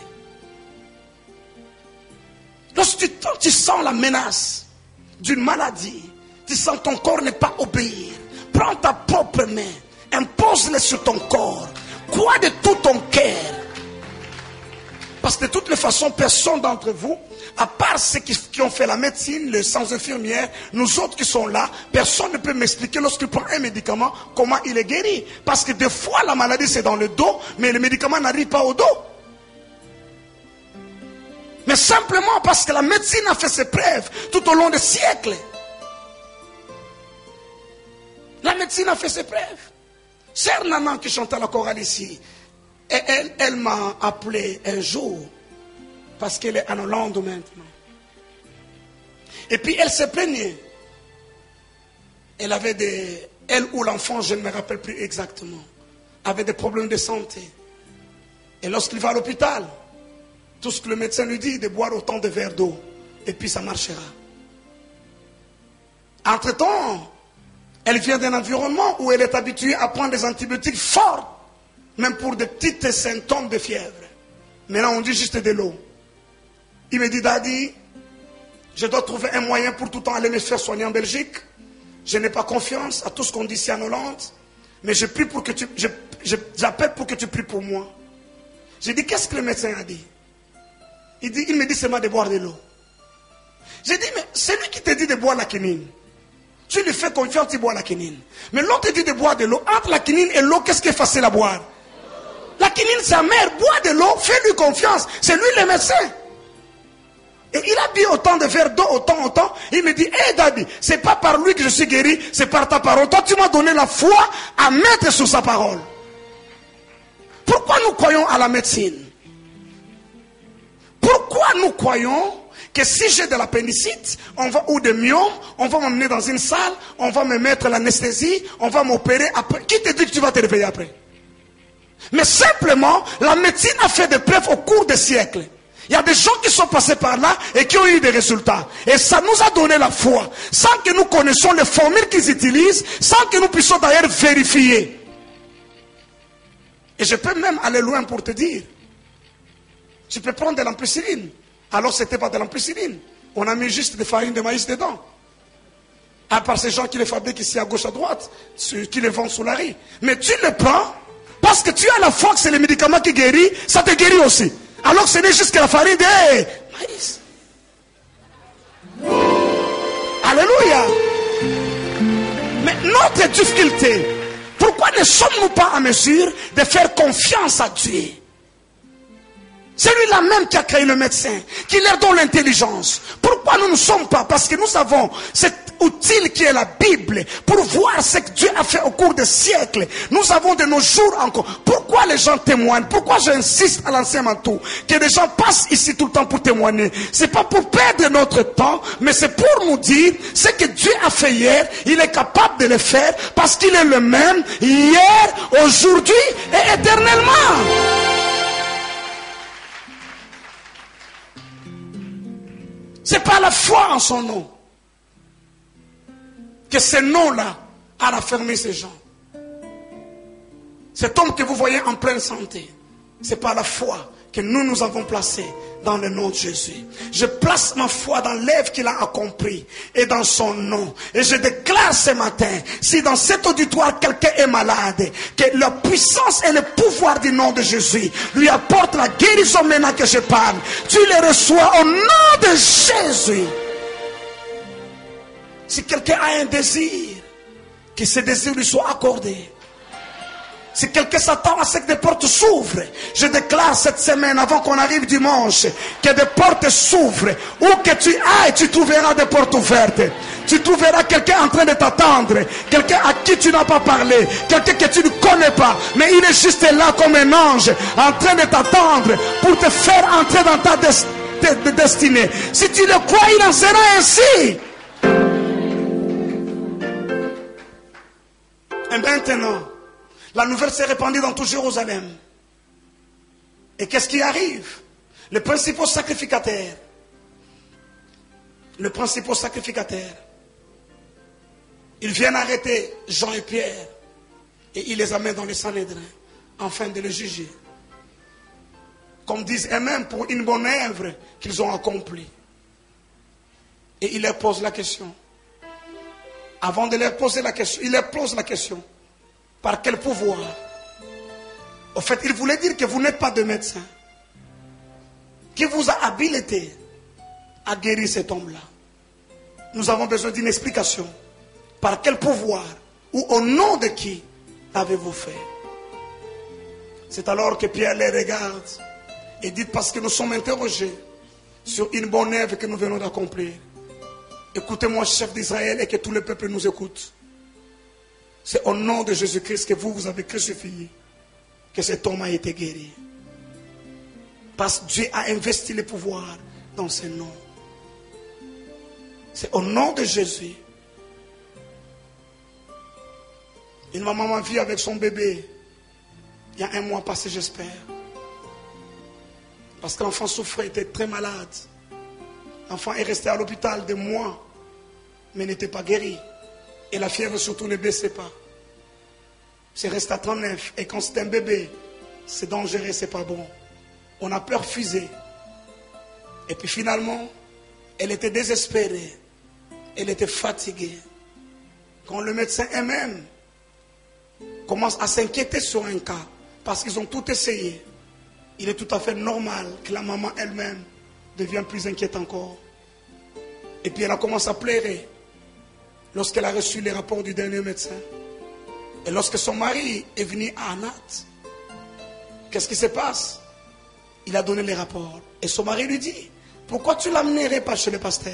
Lorsque tu sens la menace d'une maladie, tu sens ton corps ne pas obéir, prends ta propre main, impose-le sur ton corps, crois de tout ton cœur. Parce que de toutes les façons, personne d'entre vous, à part ceux qui ont fait la médecine, les sans infirmières, nous autres qui sont là, personne ne peut m'expliquer lorsqu'il prend un médicament, comment il est guéri. Parce que des fois, la maladie c'est dans le dos, mais le médicament n'arrive pas au dos. Mais simplement parce que la médecine a fait ses preuves tout au long des siècles. La médecine a fait ses preuves. Sœur Nanan qui chantait à la chorale ici, et elle m'a appelé un jour, parce qu'elle est en Hollande maintenant. Et puis elle se plaignait. Elle avait elle ou l'enfant, je ne me rappelle plus exactement, avait des problèmes de santé. Et lorsqu'il va à l'hôpital, tout ce que le médecin lui dit, de boire autant de verres d'eau, et puis ça marchera. Entre-temps, elle vient d'un environnement où elle est habituée à prendre des antibiotiques forts, même pour des petits symptômes de fièvre. Maintenant, on dit juste de l'eau. Il me dit, Daddy, je dois trouver un moyen pour tout le temps aller me faire soigner en Belgique. Je n'ai pas confiance à tout ce qu'on dit ici en Hollande, mais je prie pour que j'appelle pour que tu pries pour moi. J'ai dit, qu'est-ce que le médecin a dit? Il me dit seulement de boire de l'eau. J'ai dit, mais c'est lui qui te dit de boire la quinine. Tu lui fais confiance, tu bois la quinine. Mais l'autre te dit de boire de l'eau. Entre la quinine et l'eau, qu'est-ce qui est facile à boire? La quinine, c'est amer. Bois de l'eau, fais-lui confiance. C'est lui le médecin. Et il a bu autant de verres d'eau, autant. Il me dit, hé Daddy, c'est pas par lui que je suis guéri, c'est par ta parole. Toi, tu m'as donné la foi à mettre sur sa parole. Pourquoi nous croyons à la médecine? Pourquoi nous croyons que si j'ai de l'appendicite, ou de myome, on va m'emmener dans une salle, on va me mettre l'anesthésie, on va m'opérer après. Qui te dit que tu vas te réveiller après? Mais simplement, la médecine a fait des preuves au cours des siècles. Il y a des gens qui sont passés par là et qui ont eu des résultats. Et ça nous a donné la foi. Sans que nous connaissions les formules qu'ils utilisent, sans que nous puissions d'ailleurs vérifier. Et je peux même aller loin pour te dire. Tu peux prendre de l'ampicilline. Alors ce n'était pas de l'ampicilline. On a mis juste des farines de maïs dedans. À part ces gens qui les fabriquent ici à gauche à droite, qui les vendent sous la rue. Mais tu le prends parce que tu as la foi que c'est le médicament qui guérit, ça te guérit aussi. Alors que ce n'est juste que la farine de maïs. Alléluia. Mais notre difficulté, pourquoi ne sommes-nous pas en mesure de faire confiance à Dieu? C'est lui-là même qui a créé le médecin, qui leur donne l'intelligence. Pourquoi nous ne sommes pas? Parce que nous avons cet outil qui est la Bible pour voir ce que Dieu a fait au cours des siècles. Nous avons de nos jours encore. Pourquoi les gens témoignent? Pourquoi j'insiste à l'ancien manteau que les gens passent ici tout le temps pour témoigner? C'est pas pour perdre notre temps, mais c'est pour nous dire ce que Dieu a fait hier, il est capable de le faire parce qu'il est le même hier, aujourd'hui et éternellement. C'est pas la foi en son nom que ce nom-là a raffermi ces gens. Cet homme que vous voyez en pleine santé, c'est pas la foi que nous avons placée dans le nom de Jésus. Je place ma foi dans l'œuvre qu'il a accomplie et dans son nom. Et je déclare ce matin, si dans cet auditoire quelqu'un est malade, que la puissance et le pouvoir du nom de Jésus lui apporte la guérison maintenant que je parle. Tu les reçois au nom de Jésus. Si quelqu'un a un désir, que ce désir lui soit accordé. Si quelqu'un s'attend à ce que des portes s'ouvrent, je déclare cette semaine, avant qu'on arrive dimanche, que des portes s'ouvrent. Où que tu ailles, tu trouveras des portes ouvertes. Tu trouveras quelqu'un en train de t'attendre. Quelqu'un à qui tu n'as pas parlé. Quelqu'un que tu ne connais pas. Mais il est juste là comme un ange, en train de t'attendre pour te faire entrer dans ta destinée. Si tu le crois, il en sera ainsi. Et maintenant, la nouvelle s'est répandue dans tout Jérusalem. Et qu'est-ce qui arrive? Les principaux sacrificateurs, ils viennent arrêter Jean et Pierre et ils les amènent dans les Sanhédrins afin de les juger. Comme disent eux-mêmes, pour une bonne œuvre qu'ils ont accomplie. Et ils leur posent la question. Avant de leur poser la question, il leur pose la question. Par quel pouvoir? Au fait, il voulait dire que vous n'êtes pas de médecin. Qui vous a habilité à guérir cet homme-là? Nous avons besoin d'une explication. Par quel pouvoir ou au nom de qui l'avez-vous fait? C'est alors que Pierre les regarde et dit, parce que nous sommes interrogés sur une bonne œuvre que nous venons d'accomplir. Écoutez-moi, chef d'Israël, et que tout le peuple nous écoute. C'est au nom de Jésus-Christ que vous avez crucifié que cet homme a été guéri. Parce que Dieu a investi le pouvoir dans ce nom. C'est au nom de Jésus. Une maman vit avec son bébé. Il y a un mois passé, j'espère. Parce que l'enfant souffrait, était très malade. L'enfant est resté à l'hôpital des mois, mais n'était pas guéri. Et la fièvre surtout ne baissait pas. C'est resté à 39. Et quand c'est un bébé, c'est dangereux, c'est pas bon. On a peur fusée. Et puis finalement, elle était désespérée. Elle était fatiguée. Quand le médecin elle-même commence à s'inquiéter sur un cas, parce qu'ils ont tout essayé, il est tout à fait normal que la maman elle-même devienne plus inquiète encore. Et puis elle a commencé à pleurer lorsqu'elle a reçu les rapports du dernier médecin. Et lorsque son mari est venu à Anat, qu'est-ce qui se passe? Il a donné les rapports. Et son mari lui dit, pourquoi tu ne l'amènerais pas chez le pasteur?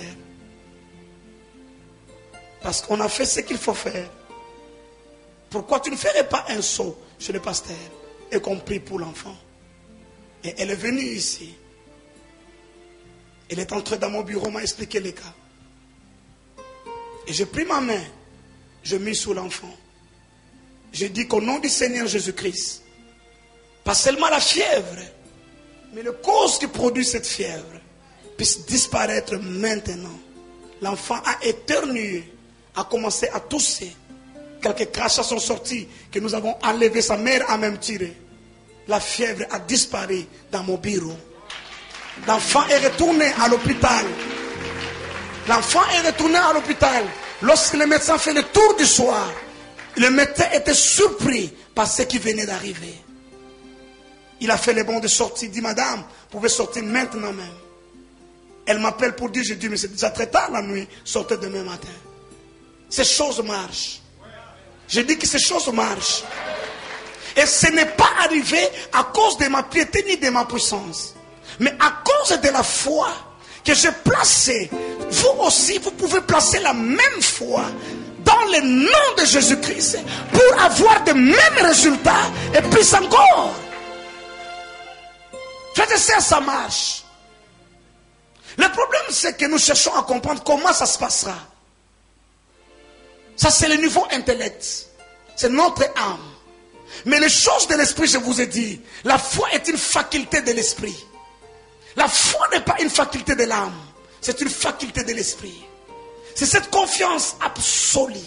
Parce qu'on a fait ce qu'il faut faire. Pourquoi tu ne ferais pas un saut chez le pasteur et qu'on prie pour l'enfant? Et elle est venue ici. Elle est entrée dans mon bureau, m'a expliqué les cas. Et j'ai pris ma main, je mis sur l'enfant. J'ai dit qu'au nom du Seigneur Jésus-Christ, pas seulement la fièvre, mais le cause qui produit cette fièvre puisse disparaître maintenant. L'enfant a éternué, a commencé à tousser. Quelques crachats sont sortis, que nous avons enlevé, sa mère a même tiré. La fièvre a disparu dans mon bureau. L'enfant est retourné à l'hôpital. L'enfant est retourné à l'hôpital. Lorsque le médecin fait le tour du soir, le médecin était surpris par ce qui venait d'arriver. Il a fait le bon de sortir. Il dit, madame, vous pouvez sortir maintenant même. Elle m'appelle pour dire, je dis, mais c'est déjà très tard la nuit, sortez demain matin. Ces choses marchent. Je dis que ces choses marchent. Et ce n'est pas arrivé à cause de ma piété ni de ma puissance, mais à cause de la foi que j'ai placée. Vous aussi, vous pouvez placer la même foi dans le nom de Jésus-Christ pour avoir de mêmes résultats et plus encore. Frères et sœurs, ça marche. Le problème, c'est que nous cherchons à comprendre comment ça se passera. Ça, c'est le niveau intellect. C'est notre âme. Mais les choses de l'esprit, je vous ai dit, la foi est une faculté de l'esprit. La foi n'est pas une faculté de l'âme. C'est une faculté de l'esprit. C'est cette confiance absolue.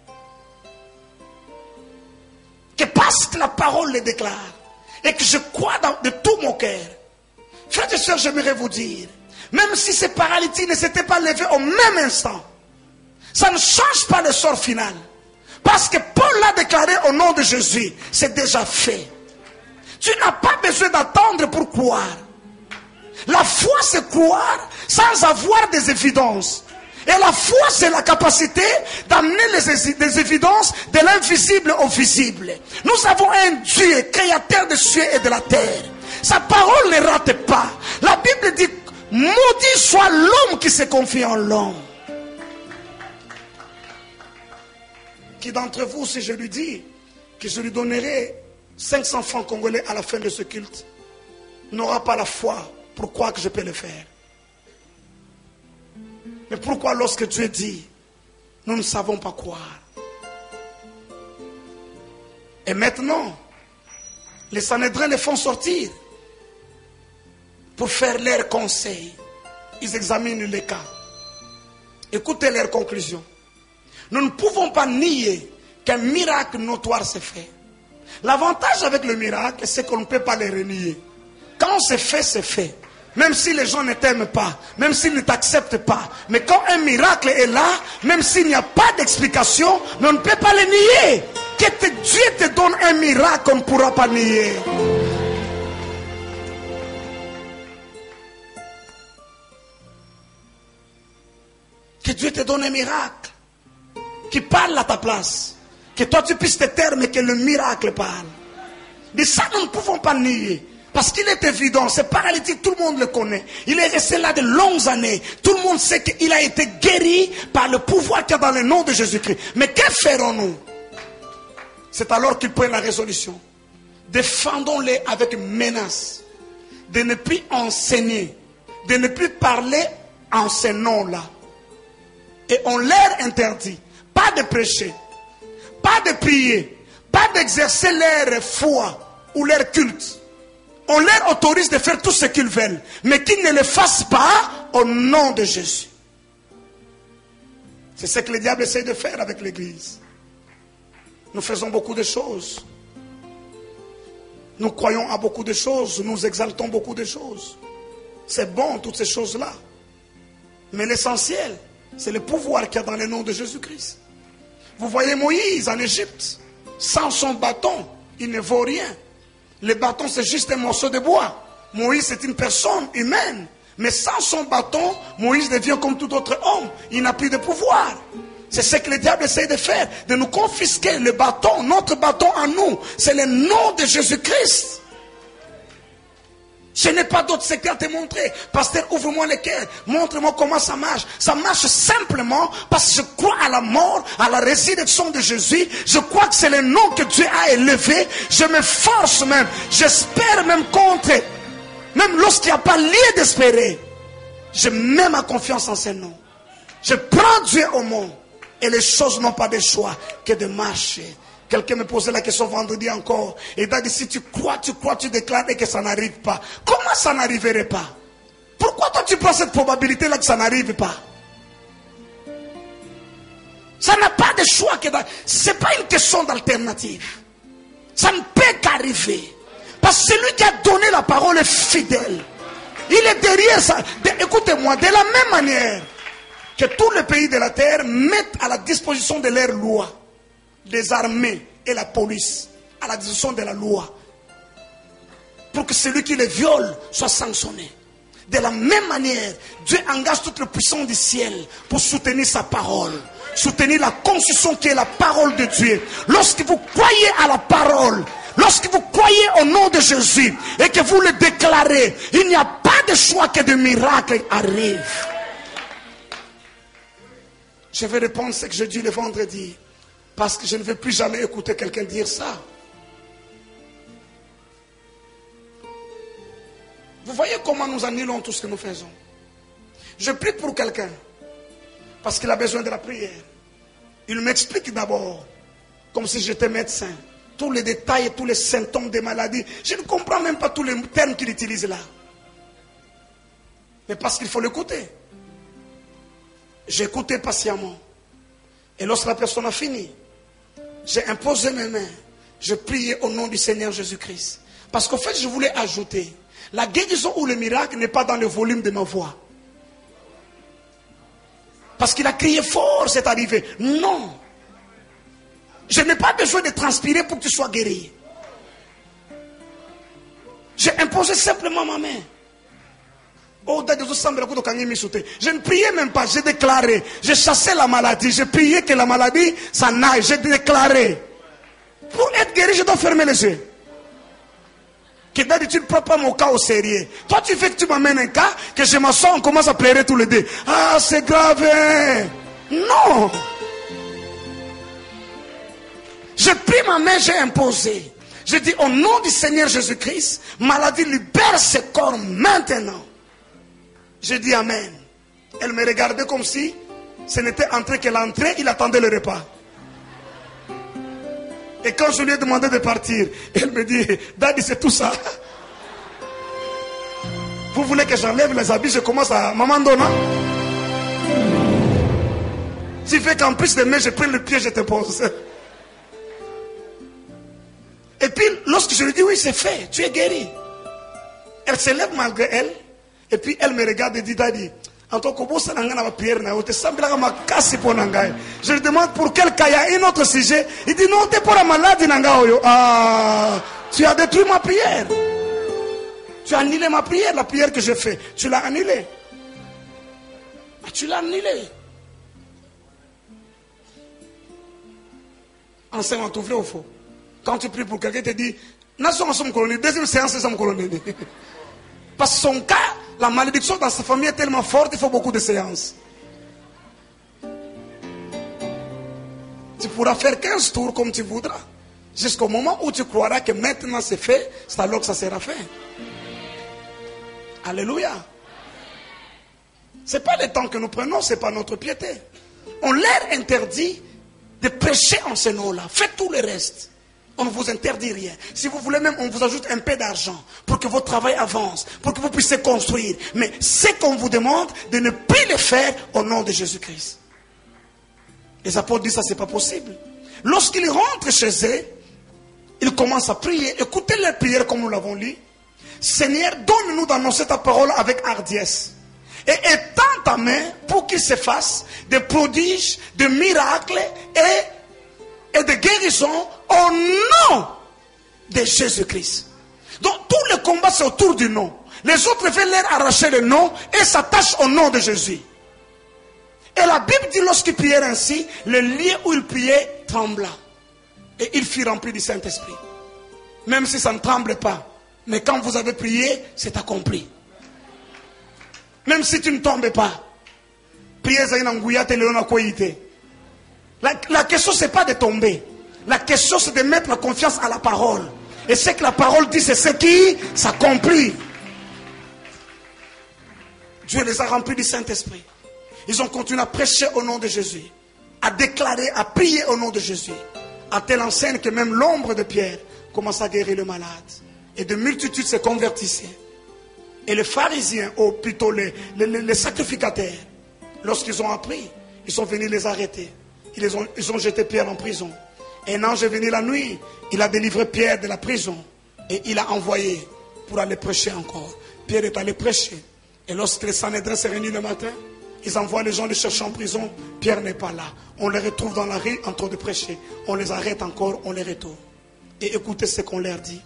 Que parce que la parole le déclare et que je crois de tout mon cœur. Frères et sœurs, j'aimerais vous dire, même si ces paralytiques ne s'étaient pas levés au même instant, ça ne change pas le sort final. Parce que Paul l'a déclaré au nom de Jésus, c'est déjà fait. Tu n'as pas besoin d'attendre pour croire. La foi, c'est croire sans avoir des évidences. Et la foi, c'est la capacité d'amener des évidences de l'invisible au visible. Nous avons un Dieu, créateur des cieux et de la terre. Sa parole ne rate pas. La Bible dit, maudit soit l'homme qui se confie en l'homme. Qui d'entre vous, si je lui dis que je lui donnerai 500 francs congolais à la fin de ce culte, n'aura pas la foi pour croire que je peux le faire? Mais pourquoi lorsque Dieu dit, nous ne savons pas croire? Et maintenant, les Sanhédrins les font sortir pour faire leurs conseils. Ils examinent les cas. Écoutez leurs conclusions. Nous ne pouvons pas nier qu'un miracle notoire s'est fait. L'avantage avec le miracle, c'est qu'on ne peut pas le renier. Quand c'est fait, c'est fait. Même si les gens ne t'aiment pas, même s'ils ne t'acceptent pas. Mais quand un miracle est là, même s'il n'y a pas d'explication, mais on ne peut pas le nier. Que Dieu te donne un miracle, on ne pourra pas nier. Que Dieu te donne un miracle qui parle à ta place. Que toi tu puisses te taire, mais que le miracle parle. De ça, nous ne pouvons pas nier. Parce qu'il est évident, ce paralytique, tout le monde le connaît. Il est resté là de longues années. Tout le monde sait qu'il a été guéri par le pouvoir qu'il y a dans le nom de Jésus-Christ. Mais que ferons-nous? C'est alors qu'il prend la résolution. Défendons-les avec menace. De ne plus enseigner. De ne plus parler en ces noms-là. Et on leur interdit. Pas de prêcher. Pas de prier. Pas d'exercer leur foi ou leur culte. On leur autorise de faire tout ce qu'ils veulent, mais qu'ils ne le fassent pas au nom de Jésus. C'est ce que le diable essaie de faire avec l'Église. Nous faisons beaucoup de choses. Nous croyons à beaucoup de choses. Nous exaltons beaucoup de choses. C'est bon, toutes ces choses-là. Mais l'essentiel, c'est le pouvoir qu'il y a dans le nom de Jésus-Christ. Vous voyez Moïse en Égypte, sans son bâton, il ne vaut rien. Le bâton, c'est juste un morceau de bois. Moïse, c'est une personne humaine. Mais sans son bâton, Moïse devient comme tout autre homme. Il n'a plus de pouvoir. C'est ce que le diable essaie de faire. De nous confisquer le bâton, notre bâton à nous. C'est le nom de Jésus-Christ. Je n'ai pas d'autre secret à te montrer. Pasteur, ouvre-moi le cœur. Montre-moi comment ça marche. Ça marche simplement parce que je crois à la mort, à la résurrection de Jésus. Je crois que c'est le nom que Dieu a élevé. Je me force même. J'espère même contre. Même lorsqu'il n'y a pas lieu d'espérer. Je mets ma confiance en ce nom. Je prends Dieu au mot. Et les choses n'ont pas de choix que de marcher. Quelqu'un me posait la question vendredi encore. Et il a dit, si tu crois, tu déclares et que ça n'arrive pas. Comment ça n'arriverait pas? Pourquoi toi tu prends cette probabilité-là que ça n'arrive pas? Ça n'a pas de choix. Ce n'est pas une question d'alternative. Ça ne peut qu'arriver. Parce que celui qui a donné la parole est fidèle. Il est derrière ça. Écoutez-moi, de la même manière que tous les pays de la terre mettent à la disposition de leurs lois les armées et la police à la disposition de la loi pour que celui qui les viole soit sanctionné. De la même manière, Dieu engage toute la puissance du ciel pour soutenir sa parole, soutenir la constitution qui est la parole de Dieu. Lorsque vous croyez à la parole, lorsque vous croyez au nom de Jésus et que vous le déclarez, il n'y a pas de choix que de miracles arrivent. Je vais répondre ce que je dis le vendredi. Parce que je ne veux plus jamais écouter quelqu'un dire ça. Vous voyez comment nous annulons tout ce que nous faisons. Je prie pour quelqu'un. Parce qu'il a besoin de la prière. Il m'explique d'abord. Comme si j'étais médecin. Tous les détails et tous les symptômes des maladies. Je ne comprends même pas tous les termes qu'il utilise là. Mais parce qu'il faut l'écouter. J'ai écouté patiemment. Et lorsque la personne a fini, j'ai imposé mes mains. Je priais au nom du Seigneur Jésus-Christ. Parce qu'en fait, je voulais ajouter, la guérison ou le miracle n'est pas dans le volume de ma voix. Parce qu'il a crié fort, c'est arrivé. Non. Je n'ai pas besoin de transpirer pour que tu sois guéri. J'ai imposé simplement ma main. Je ne priais même pas, j'ai déclaré. J'ai chassé la maladie, j'ai prié que la maladie s'en aille, j'ai déclaré. Pour être guéri, je dois fermer les yeux. Que d'habitude, tu ne prends pas mon cas au sérieux. Toi, tu fais que tu m'amènes un cas, que je m'assois, on commence à pleurer tous les deux. Ah, c'est grave. Non. J'ai pris ma main, j'ai imposé. J'ai dit, au nom du Seigneur Jésus-Christ, maladie, libère ce corps maintenant. J'ai dit Amen. Elle me regardait comme si ce n'était entré qu'elle entrait, il attendait le repas. Et quand je lui ai demandé de partir, elle me dit, Daddy, c'est tout ça. Vous voulez que j'enlève les habits, je commence à Maman Donna. Tu fais qu'en plus de main, je prends le pied, je te pose. Et puis, lorsque je lui dis, oui, c'est fait, tu es guéri. Elle se lève malgré elle. Et puis elle me regarde et dit, Daddy, en tant que boss, je lui demande pour quel cas, il y a un autre sujet. Il dit, non, t'es pas la maladie. Ah, tu as détruit ma prière. Tu as annulé ma prière, la prière que j'ai faite. Tu l'as annulée. Ah, tu l'as annulée. Enseignement, tu vrai ou faux? Quand tu pries pour quelqu'un, tu te dis, deuxième séance, c'est son colonie. Parce que son cas, la malédiction dans sa famille est tellement forte, il faut beaucoup de séances. Tu pourras faire 15 tours comme tu voudras. Jusqu'au moment où tu croiras que maintenant c'est fait, c'est alors que ça sera fait. Alléluia. Ce n'est pas le temps que nous prenons, ce n'est pas notre piété. On leur interdit de prêcher en ce nom-là. Faites tout le reste. On ne vous interdit rien. Si vous voulez même, on vous ajoute un peu d'argent pour que votre travail avance, pour que vous puissiez construire. Mais c'est qu'on vous demande de ne plus le faire au nom de Jésus-Christ. Les apôtres disent ça, c'est pas possible. Lorsqu'ils rentrent chez eux, ils commencent à prier. Écoutez les prières comme nous l'avons lu. Seigneur, donne-nous d'annoncer ta parole avec hardiesse. Et étends ta main pour qu'il se fasse des prodiges, des miracles et de guérisons au nom de Jésus-Christ. Donc tout le combat c'est autour du nom. Les autres veulent leur arracher le nom et s'attachent au nom de Jésus. Et la Bible dit lorsqu'ils prièrent ainsi, le lieu où ils priaient trembla. Et il fut rempli du Saint-Esprit. Même si ça ne tremble pas. Mais quand vous avez prié, c'est accompli. Même si tu ne tombes pas. La question c'est pas de tomber. La question c'est de mettre la confiance à la parole. Et ce que la parole dit, c'est ce qui s'accomplit. Dieu les a remplis du Saint-Esprit. Ils ont continué à prêcher au nom de Jésus. À déclarer, à prier au nom de Jésus. À telle enseigne que même l'ombre de Pierre commence à guérir le malade. Et de multitudes se convertissaient. Et les pharisiens, ou plutôt les sacrificateurs, lorsqu'ils ont appris, ils sont venus les arrêter. Ils ont jeté Pierre en prison. Et un ange est venu la nuit. Il a délivré Pierre de la prison. Et il a envoyé pour aller prêcher encore. Pierre est allé prêcher. Et lorsque les Sanhédrin s'est réunis le matin, ils envoient les gens les chercher en prison. Pierre n'est pas là. On les retrouve dans la rue en train de prêcher. On les arrête encore, on les retourne. Et écoutez ce qu'on leur dit.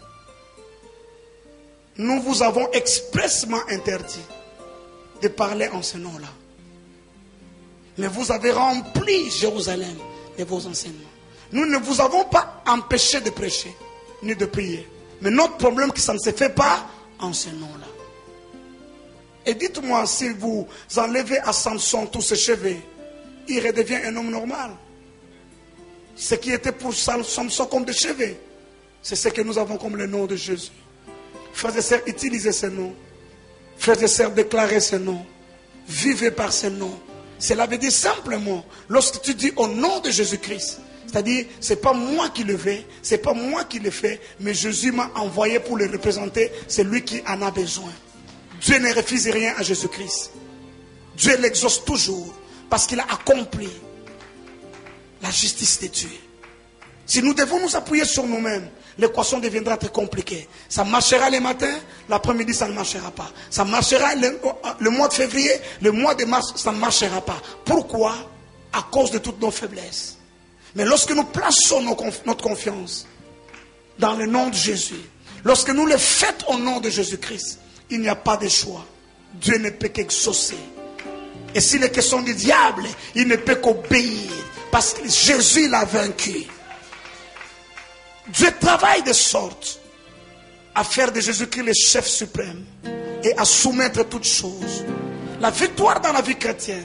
Nous vous avons expressément interdit de parler en ce nom-là. Mais vous avez rempli Jérusalem de vos enseignements. Nous ne vous avons pas empêché de prêcher, ni de prier. Mais notre problème, c'est que ça ne se fait pas en ce nom-là. Et dites-moi, si vous enlevez à Samson tous ses cheveux, il redevient un homme normal. Ce qui était pour Samson comme des cheveux, c'est ce que nous avons comme le nom de Jésus. Frères et sœurs, utilisez ce nom. Frères et sœurs, déclarez ce nom. Vivez par ce nom. Cela veut dire simplement, lorsque tu dis au nom de Jésus-Christ, c'est-à-dire, ce n'est pas moi qui le fais, ce n'est pas moi qui le fais, mais Jésus m'a envoyé pour le représenter, c'est lui qui en a besoin. Dieu ne refuse rien à Jésus-Christ. Dieu l'exauce toujours, parce qu'il a accompli la justice de Dieu. Si nous devons nous appuyer sur nous-mêmes, l'équation deviendra très compliquée. Ça marchera le matin, l'après-midi ça ne marchera pas. Ça marchera le mois de février, le mois de mars ça ne marchera pas. Pourquoi? À cause de toutes nos faiblesses. Mais lorsque nous plaçons notre confiance dans le nom de Jésus, lorsque nous le faisons au nom de Jésus-Christ, il n'y a pas de choix. Dieu ne peut qu'exaucer. Et s'il est question du diable, il ne peut qu'obéir. Parce que Jésus l'a vaincu. Dieu travaille de sorte à faire de Jésus-Christ le chef suprême et à soumettre toutes choses. La victoire dans la vie chrétienne,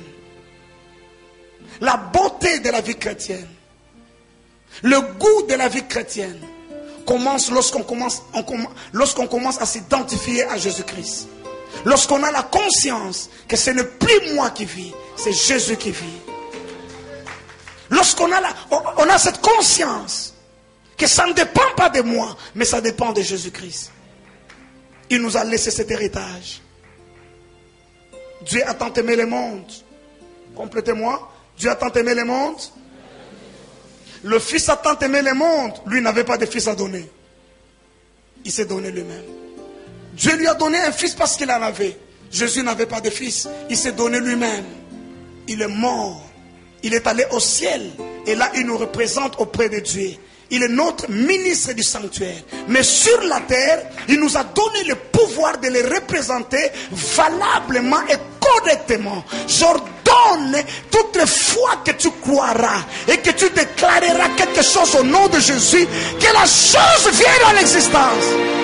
la beauté de la vie chrétienne, le goût de la vie chrétienne commence lorsqu'on commence à s'identifier à Jésus-Christ. Lorsqu'on a la conscience que ce n'est plus moi qui vis, c'est Jésus qui vit. Lorsqu'on a cette conscience que ça ne dépend pas de moi, mais ça dépend de Jésus-Christ. Il nous a laissé cet héritage. Dieu a tant aimé le monde. Complétez-moi. Dieu a tant aimé le monde. Le Fils a tant aimé le monde. Lui n'avait pas de fils à donner. Il s'est donné lui-même. Dieu lui a donné un fils parce qu'il en avait. Jésus n'avait pas de fils. Il s'est donné lui-même. Il est mort. Il est allé au ciel. Et là, il nous représente auprès de Dieu. Il est notre ministre du sanctuaire. Mais sur la terre, il nous a donné le pouvoir de les représenter valablement et correctement. J'ordonne toutes les fois que tu croiras et que tu déclareras quelque chose au nom de Jésus, que la chose vienne à l'existence.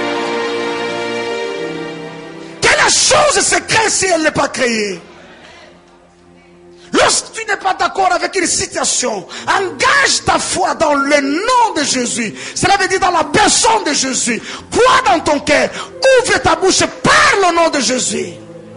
Que la chose se crée si elle n'est pas créée. Lorsque tu n'es pas d'accord avec une situation, engage ta foi dans le nom de Jésus. Cela veut dire dans la personne de Jésus. Crois dans ton cœur. Ouvre ta bouche et parle au nom de Jésus.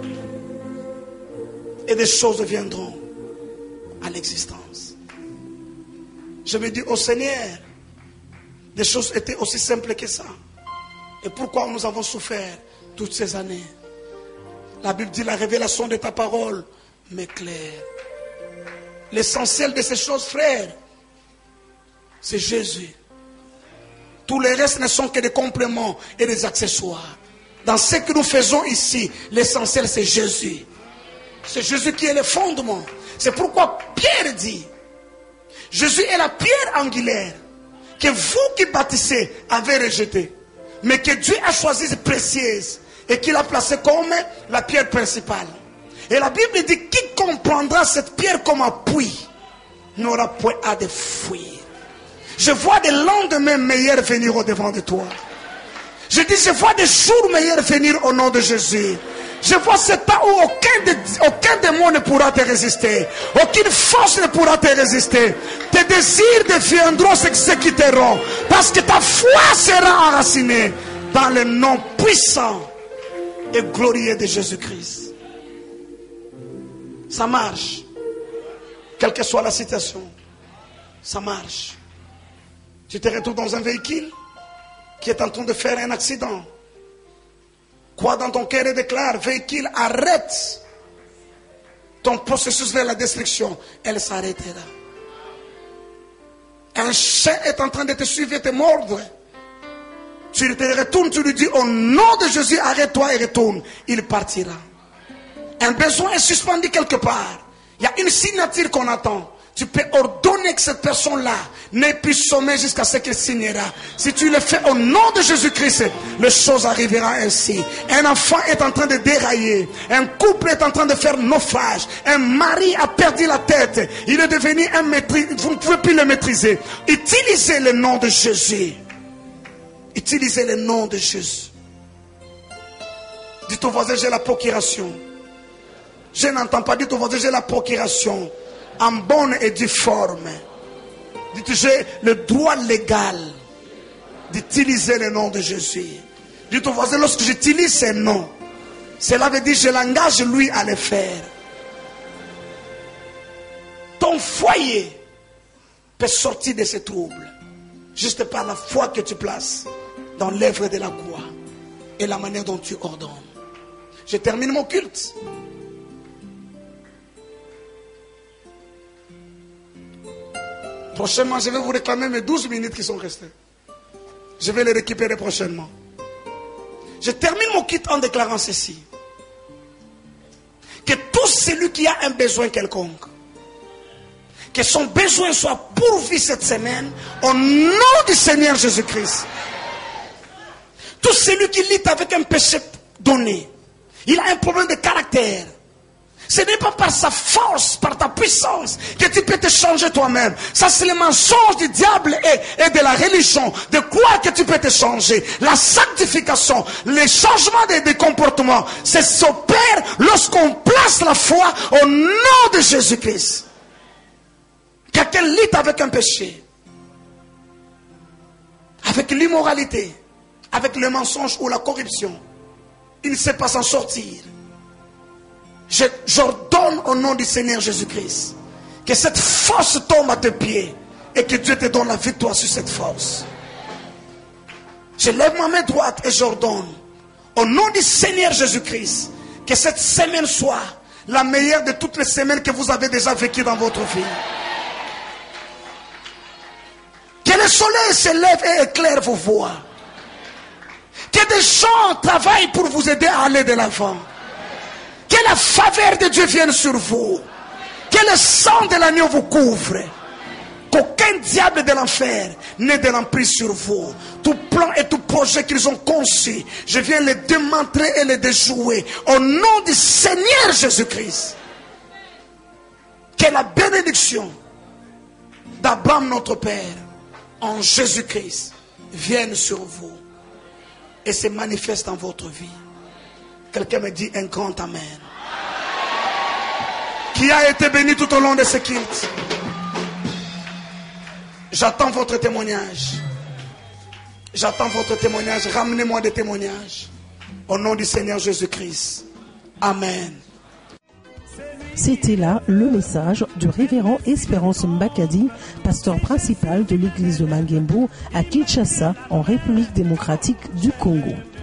Et des choses viendront à l'existence. Je me dis au Seigneur, des choses étaient aussi simples que ça. Et pourquoi nous avons souffert toutes ces années? La Bible dit la révélation de ta parole m'éclaire. L'essentiel de ces choses, frères, c'est Jésus. Tous les restes ne sont que des compléments et des accessoires. Dans ce que nous faisons ici, l'essentiel c'est Jésus. C'est Jésus qui est le fondement. C'est pourquoi Pierre dit, Jésus est la pierre angulaire que vous qui bâtissez avez rejetée, mais que Dieu a choisi de précieuse et qu'il a placée comme la pierre principale. Et la Bible dit, qui comprendra cette pierre comme appui n'aura point à de fuir. Je vois des lendemains meilleurs venir au devant de toi. Je dis, je vois des jours meilleurs venir au nom de Jésus. Je vois ce temps où aucun démon ne pourra te résister. Aucune force ne pourra te résister. Tes désirs deviendront s'exécuteront. Parce que ta foi sera enracinée dans le nom puissant et glorieux de Jésus-Christ. Ça marche. Quelle que soit la situation. Ça marche. Tu te retrouves dans un véhicule qui est en train de faire un accident. Crois dans ton cœur et déclare, véhicule, arrête ton processus vers la destruction. Elle s'arrêtera. Un chien est en train de te suivre et te mordre. Tu te retournes, tu lui dis, au nom de Jésus, arrête-toi et retourne. Il partira. Un besoin est suspendu quelque part. Il y a une signature qu'on attend. Tu peux ordonner que cette personne-là n'ait plus sommeil jusqu'à ce qu'elle signera. Si tu le fais au nom de Jésus-Christ, les choses arriveront ainsi. Un enfant est en train de dérailler. Un couple est en train de faire naufrage. Un mari a perdu la tête. Il est devenu un maîtrise. Vous ne pouvez plus le maîtriser. Utilisez le nom de Jésus. Utilisez le nom de Jésus. Dites au voisin, j'ai la procuration. Je n'entends pas, dites au voisin, j'ai la procuration. En bonne et due forme. Dites, j'ai le droit légal d'utiliser le nom de Jésus. Dites au voisin, lorsque j'utilise ce nom, cela veut dire que je l'engage lui à le faire. Ton foyer peut sortir de ces troubles juste par la foi que tu places dans l'œuvre de la croix et la manière dont tu ordonnes. Je termine mon culte. Prochainement, je vais vous réclamer mes 12 minutes qui sont restées. Je vais les récupérer prochainement. Je termine mon culte en déclarant ceci. Que tout celui qui a un besoin quelconque, que son besoin soit pourvu cette semaine, au nom du Seigneur Jésus-Christ. Tout celui qui lutte avec un péché donné, il a un problème de caractère. Ce n'est pas par sa force, par ta puissance que tu peux te changer toi-même. Ça c'est le mensonge du diable et de la religion. De quoi que tu peux te changer. La sanctification, le changement des comportements, c'est s'opère lorsqu'on place la foi au nom de Jésus-Christ. Quelqu'un lutte avec un péché, avec l'immoralité, avec le mensonge ou la corruption. Il ne sait pas s'en sortir. J'ordonne au nom du Seigneur Jésus-Christ que cette force tombe à tes pieds et que Dieu te donne la victoire sur cette force. Je lève ma main droite et j'ordonne au nom du Seigneur Jésus-Christ que cette semaine soit la meilleure de toutes les semaines que vous avez déjà vécues dans votre vie. Que le soleil se lève et éclaire vos voies. Que des gens travaillent pour vous aider à aller de l'avant. Que la faveur de Dieu vienne sur vous. Que le sang de l'agneau vous couvre. Qu'aucun diable de l'enfer n'ait de l'emprise sur vous. Tout plan et tout projet qu'ils ont conçu, je viens les démanteler et les déjouer. Au nom du Seigneur Jésus-Christ. Que la bénédiction d'Abraham notre Père en Jésus-Christ vienne sur vous et se manifeste dans votre vie. Quelqu'un me dit un grand amen. Qui a été béni tout au long de ce culte? J'attends votre témoignage. J'attends votre témoignage. Ramenez-moi des témoignages. Au nom du Seigneur Jésus-Christ. Amen. C'était là le message du révérend Espérance Mbakadi, pasteur principal de l'église de Mangembo à Kinshasa, en République démocratique du Congo.